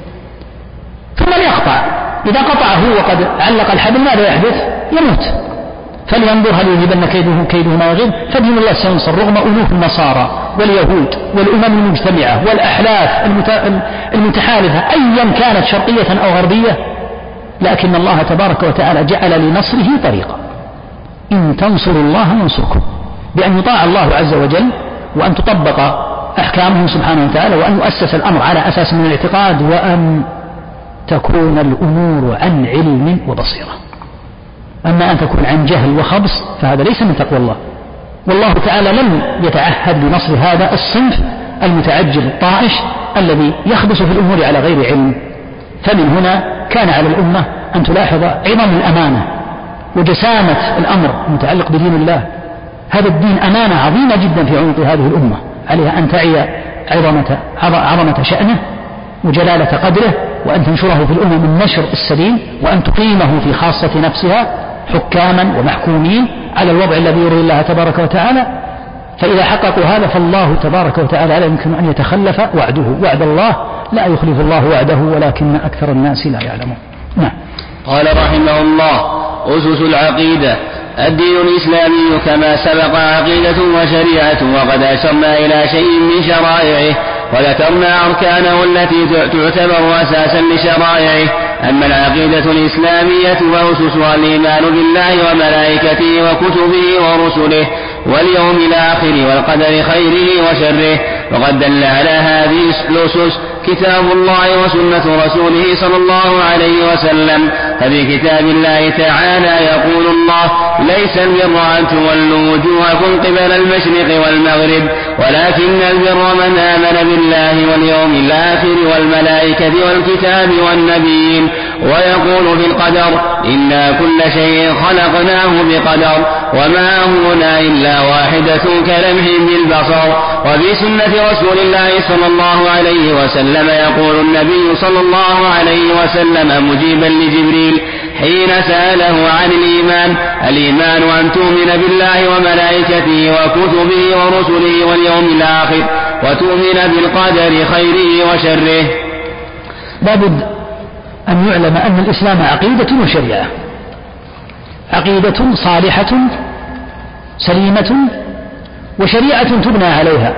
ثم ليقطع، إذا قطعه وقد علق الحبل ماذا يحدث؟ يموت. فلينظر هل يذهبن كيده ما يغيظ، فدين الله سينصر رغم ألوف النصارى واليهود والأمم المجتمعة والأحلاف المتحالفة أيا كانت شرقية أو غربية، لكن الله تبارك وتعالى جعل لنصره طريقا: إن تنصروا الله ينصركم، بأن يطاع الله عز وجل وأن تطبق أحكامه سبحانه وتعالى، وأن يؤسس الأمر على أساس من الاعتقاد، وأن تكون الأمور عن علم وبصيرة. أما أن تكون عن جهل وخبص فهذا ليس من تقوى الله، والله تعالى لم يتعهد بنصر هذا الصنف المتعجل الطائش الذي يخبص في الأمور على غير علم. فمن هنا كان على الأمة أن تلاحظ عظم الأمانة وجسامة الأمر المتعلق بدين الله. هذا الدين أمانة عظيمة جدا في عنق هذه الأمة، عليها أن تعي عظمة شأنه وجلالة قدره، وأن تنشره في الأمم النشر السليم، وأن تقيمه في خاصة نفسها حكاما ومحكومين على الوضع الذي يرضي الله تبارك وتعالى. فإذا حققوا هذا فالله تبارك وتعالى لا يمكن أن يتخلف وعده، وعد الله لا يخلف الله وعده، ولكن أكثر الناس لا يعلمون. نعم. قال رحمه الله: أسس العقيدة. الدين الإسلامي كما سبق عقيدة وشريعة، وقد أشرنا إلى شيء من شرائعه وذكرنا أركانه التي تعتبر أساسا لشرائعه. أما العقيدة الإسلامية وأسسها الإيمان بالله وملائكته وكتبه ورسله واليوم الآخر والقدر خيره وشره، وقد دل على هذه الأسس كتاب الله وسنة رسوله صلى الله عليه وسلم. ففي كتاب الله تعالى يقول الله: ليس البر أن تولوا وجوهكم قبل المشرق والمغرب ولكن البر من آمن بالله واليوم الآخر والملائكة والكتاب والنبيين. ويقول في القدر: إنا كل شيء خلقناه بقدر وما أمرنا إلا واحدة كلمح بالبصر. وفي سنة رسول الله صلى الله عليه وسلم يقول النبي صلى الله عليه وسلم مجيبا لجبريل حين سأله عن الإيمان: الإيمان أن تؤمن بالله وملائكته وكتبه ورسله واليوم الآخر وتؤمن بالقدر خيره وشره. لابد أن يعلم أن الإسلام عقيدة وشريعة، عقيدة صالحة سليمة وشريعة تبنى عليها.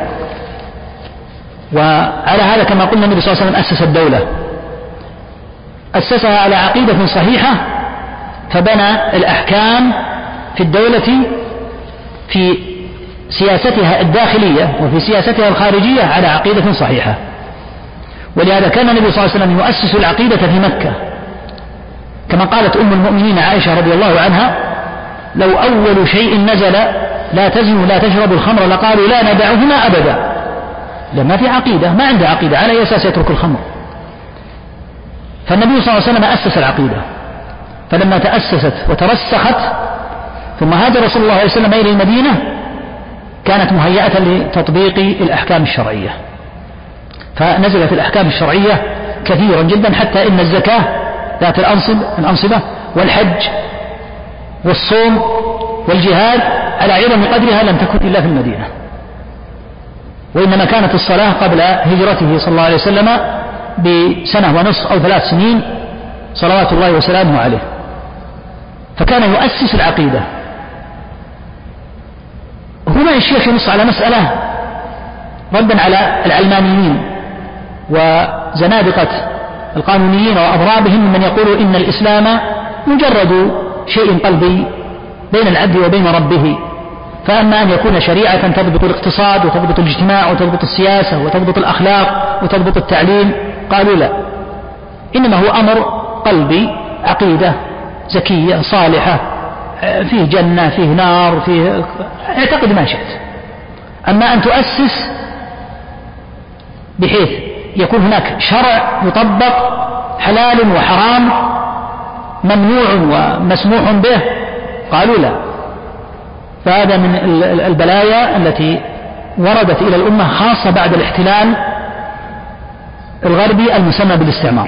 وعلى هذا كما قلنا النبي صلى الله عليه وسلم أسس الدولة، أسسها على عقيدة صحيحة، فبنى الأحكام في الدولة في سياستها الداخلية وفي سياستها الخارجية على عقيدة صحيحة. ولهذا كان النبي صلى الله عليه وسلم يؤسس العقيدة في مكة، كما قالت أم المؤمنين عائشة رضي الله عنها: لو أول شيء نزل لا تزنوا لا تشربوا الخمر لقالوا لا ندعهما أبدا، لما في عقيدة، ما عنده عقيدة على أي أساس يترك الخمر. فالنبي صلى الله عليه وسلم أسس العقيدة، فلما تأسست وترسخت ثم هاجر رسول الله صلى الله عليه وسلم إلى المدينة كانت مهيئة لتطبيق الأحكام الشرعية، فنزلت الأحكام الشرعية كثيرا جدا، حتى إن الزكاة ذات الأنصبة والحج والصوم والجهاد على عظم قدرها لم تكن إلا في المدينة. وإنما كانت الصلاة قبل هجرته صلى الله عليه وسلم بسنة ونصف أو 3 سنين صلوات الله وسلامه عليه، فكان يؤسس العقيدة. هنا الشيخ ينص على مسألة ردا على العلمانيين وزنادقة القانونيين وأضرابهم من يقول إن الإسلام مجرد شيء قلبي بين العبد وبين ربه، فأما أن يكون شريعة تضبط الاقتصاد وتضبط الاجتماع وتضبط السياسة وتضبط الأخلاق وتضبط التعليم، قالوا لا، إنما هو أمر قلبي، عقيدة زكية صالحة، فيه جنة فيه نار فيه، اعتقد ما شئت. أما أن تؤسس بحيث يكون هناك شرع يطبق، حلال وحرام، ممنوع ومسموح به، قالوا لا. فهذا من البلايا التي وردت إلى الأمة خاصة بعد الاحتلال الغربي المسمى بالاستعمار،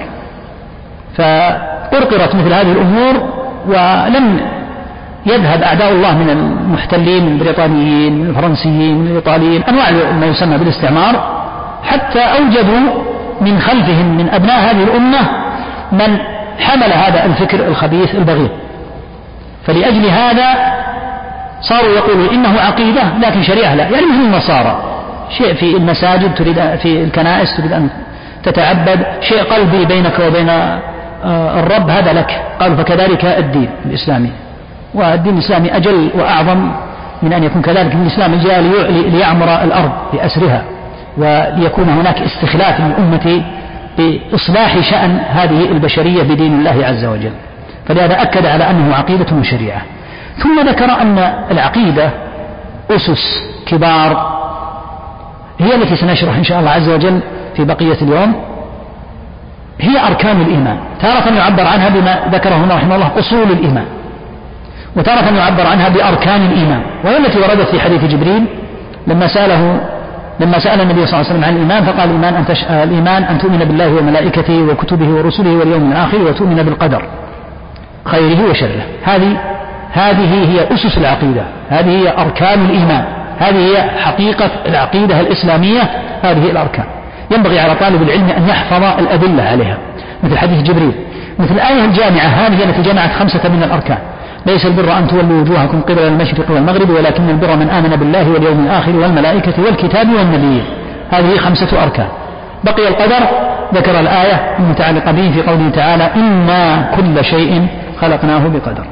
فقرقرت مثل هذه الأمور، ولم يذهب أعداء الله من المحتلين من البريطانيين من الفرنسيين من الإيطاليين أنواع ما يسمى بالاستعمار، حتى أوجدوا من خلفهم من أبناء هذه الأمة من حمل هذا الفكر الخبيث البغيض. فلأجل هذا صاروا يقولوا إنه عقيدة لكن شريعة لا، يعني مثل النصارى، شيء في المساجد تريد، في الكنائس تريد أن تتعبد، شيء قلبي بينك وبين الرب هذا لك. قالوا فكذلك الدين الإسلامي، والدين الإسلامي أجل وأعظم من أن يكون كذلك. الإسلام جاء ليعمر الأرض بأسرها، وليكون هناك استخلاف للأمة بإصلاح شأن هذه البشرية بدين الله عز وجل. فلهذا أكد على أنه عقيدة وشريعة. ثم ذكر أن العقيدة أسس كبار هي التي سنشرح إن شاء الله عز وجل في بقية اليوم، هي أركان الإيمان. تارة يعبر عنها بما ذكره هنا رحمه الله أصول الإيمان، وتارة يعبر عنها بأركان الإيمان، وهي التي وردت في حديث جبريل لما سأل النبي صلى الله عليه وسلم عن الإيمان فقال الإيمان أن تؤمن بالله وملائكته وكتبه ورسله واليوم الآخر وتؤمن بالقدر خيره وشره. هذه هي أسس العقيدة، هذه هي أركان الإيمان، هذه هي حقيقة العقيدة الإسلامية، هذه الأركان. ينبغي على طالب العلم أن يحفظ الأدلة عليها، مثل حديث جبريل، مثل الآية الجامعة هذه التي جمعت 5 من الأركان: ليس البر أن تولوا وجوهكم قبل المشرق والمغرب ولكن البر من آمن بالله واليوم الآخر والملائكة والكتاب والنبيين. هذه 5 أركان. بقي القدر، ذكر الآية المتعلقة به في قوله تعالى: إنا كل شيء خلقناه بقدر.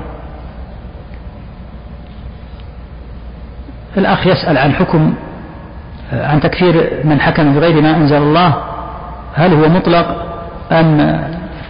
الأخ يسأل عن تكفير من حكم بغير ما أنزل الله، هل هو مطلق أم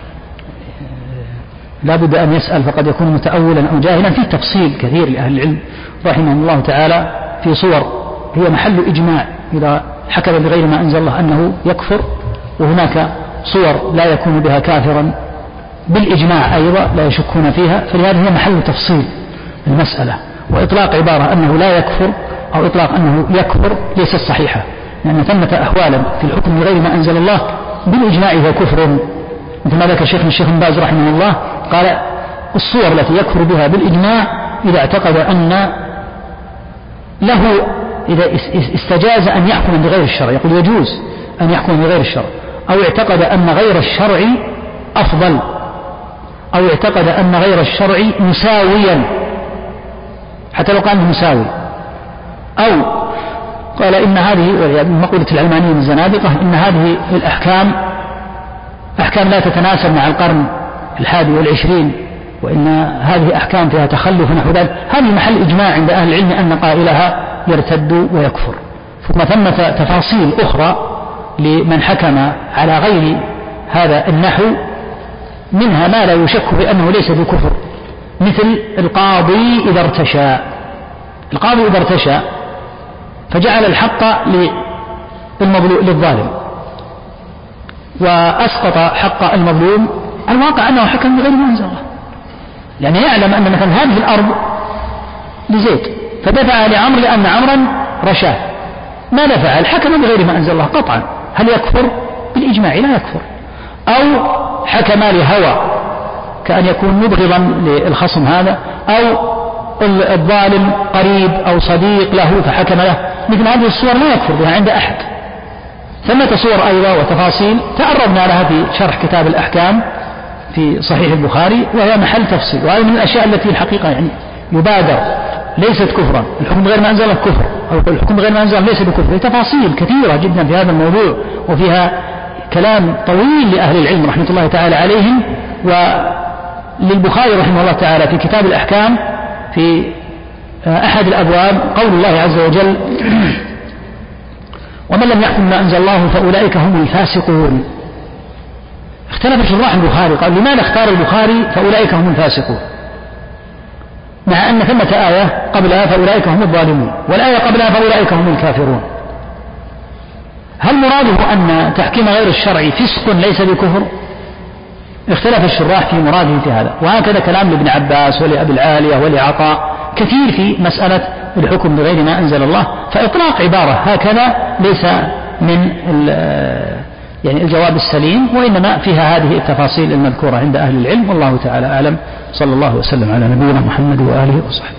لا بد أن يسأل فقد يكون متأولا أو جاهلا؟ في تفصيل كثير لأهل العلم رحمهم الله تعالى في صور هي محل إجماع إذا حكم بغير ما أنزل الله أنه يكفر، وهناك صور لا يكون بها كافرا بالإجماع أيضا لا يشكون فيها. فلهذا هي محل تفصيل المسألة، وإطلاق عبارة أنه لا يكفر أو إطلاق أنه يكفر ليست صحيحة، لأن ثمة أحوالا في الحكم بغير ما أنزل الله بالإجماع هو كفر، مثل ما ذكر الشيخ بن باز رحمه الله قال: الصور التي يكفر بها بالإجماع إذا اعتقد أن له، إذا استجاز أن يحكم بغير الشرع، يقول يجوز أن يحكم بغير الشرع، أو اعتقد أن غير الشرع أفضل، أو اعتقد أن غير الشرع مساويا حتى لو كان مساوي، أو قال إن هذه مقولة العلمانيين الزنادقة إن هذه الأحكام أحكام لا تتناسب مع القرن 21، وإن هذه أحكام فيها تخلف نحو ذلك، هذه محل إجماع عند أهل العلم أن قائلها يرتد ويكفر. ثم ثمة تفاصيل أخرى لمن حكم على غير هذا النحو، منها ما لا يشك بأنه ليس بكفر، مثل القاضي إذا ارتشى. القاضي إذا ارتشى فجعل الحق للظالم وأسقط حق المظلوم، الواقع أنه حكم بغير ما أنزل الله، يعني يعلم أن مثلا هذه الأرض لزيد فدفع لعمر لأن عمرا رشاه، ما دفع، الحكم بغير ما أنزل الله قطعا. هل يكفر؟ بالإجماع لا يكفر. أو حكم لهوى كأن يكون مبغضا للخصم هذا، أو الظالم قريب أو صديق له فحكم له، مثل هذه الصور لا يكفر بها عند أحد. ثمة صور أيضا وتفاصيل تعرضنا لها في شرح كتاب الأحكام في صحيح البخاري، وهي محل تفصيل، وهذه من الأشياء التي الحقيقة يعني يبادر، ليست كفرا. الحكم غير ما أنزل الله كفر، أو الحكم غير ما أنزل ليس بكفر. تفاصيل كثيرة جدا في هذا الموضوع، وفيها كلام طويل لأهل العلم رحمة الله تعالى عليهم. وللبخاري رحمه الله تعالى في كتاب الأحكام في أحد الأبواب قول الله عز وجل: ومن لم يحكم ما أنزل الله فأولئك هم الفاسقون. اختلف شراح البخاري، قال لماذا اختار البخاري فأولئك هم الفاسقون، مع أن ثمة آية قبلها فأولئك هم الظالمون، والآية قبلها فأولئك هم الكافرون. هل مراده أن تحكيم غير الشرع فسق ليس بكفر؟ اختلف الشراح في مراده في هذا، وهكذا كلام لابن عباس ولأبي العالية ولعطاء كثير في مسألة الحكم بغير ما أنزل الله. فإطلاق عبارة هكذا ليس من يعني الجواب السليم، وإنما فيها هذه التفاصيل المذكورة عند أهل العلم، والله تعالى أعلم. صلى الله وسلم على نبينا محمد وآله وصحبه.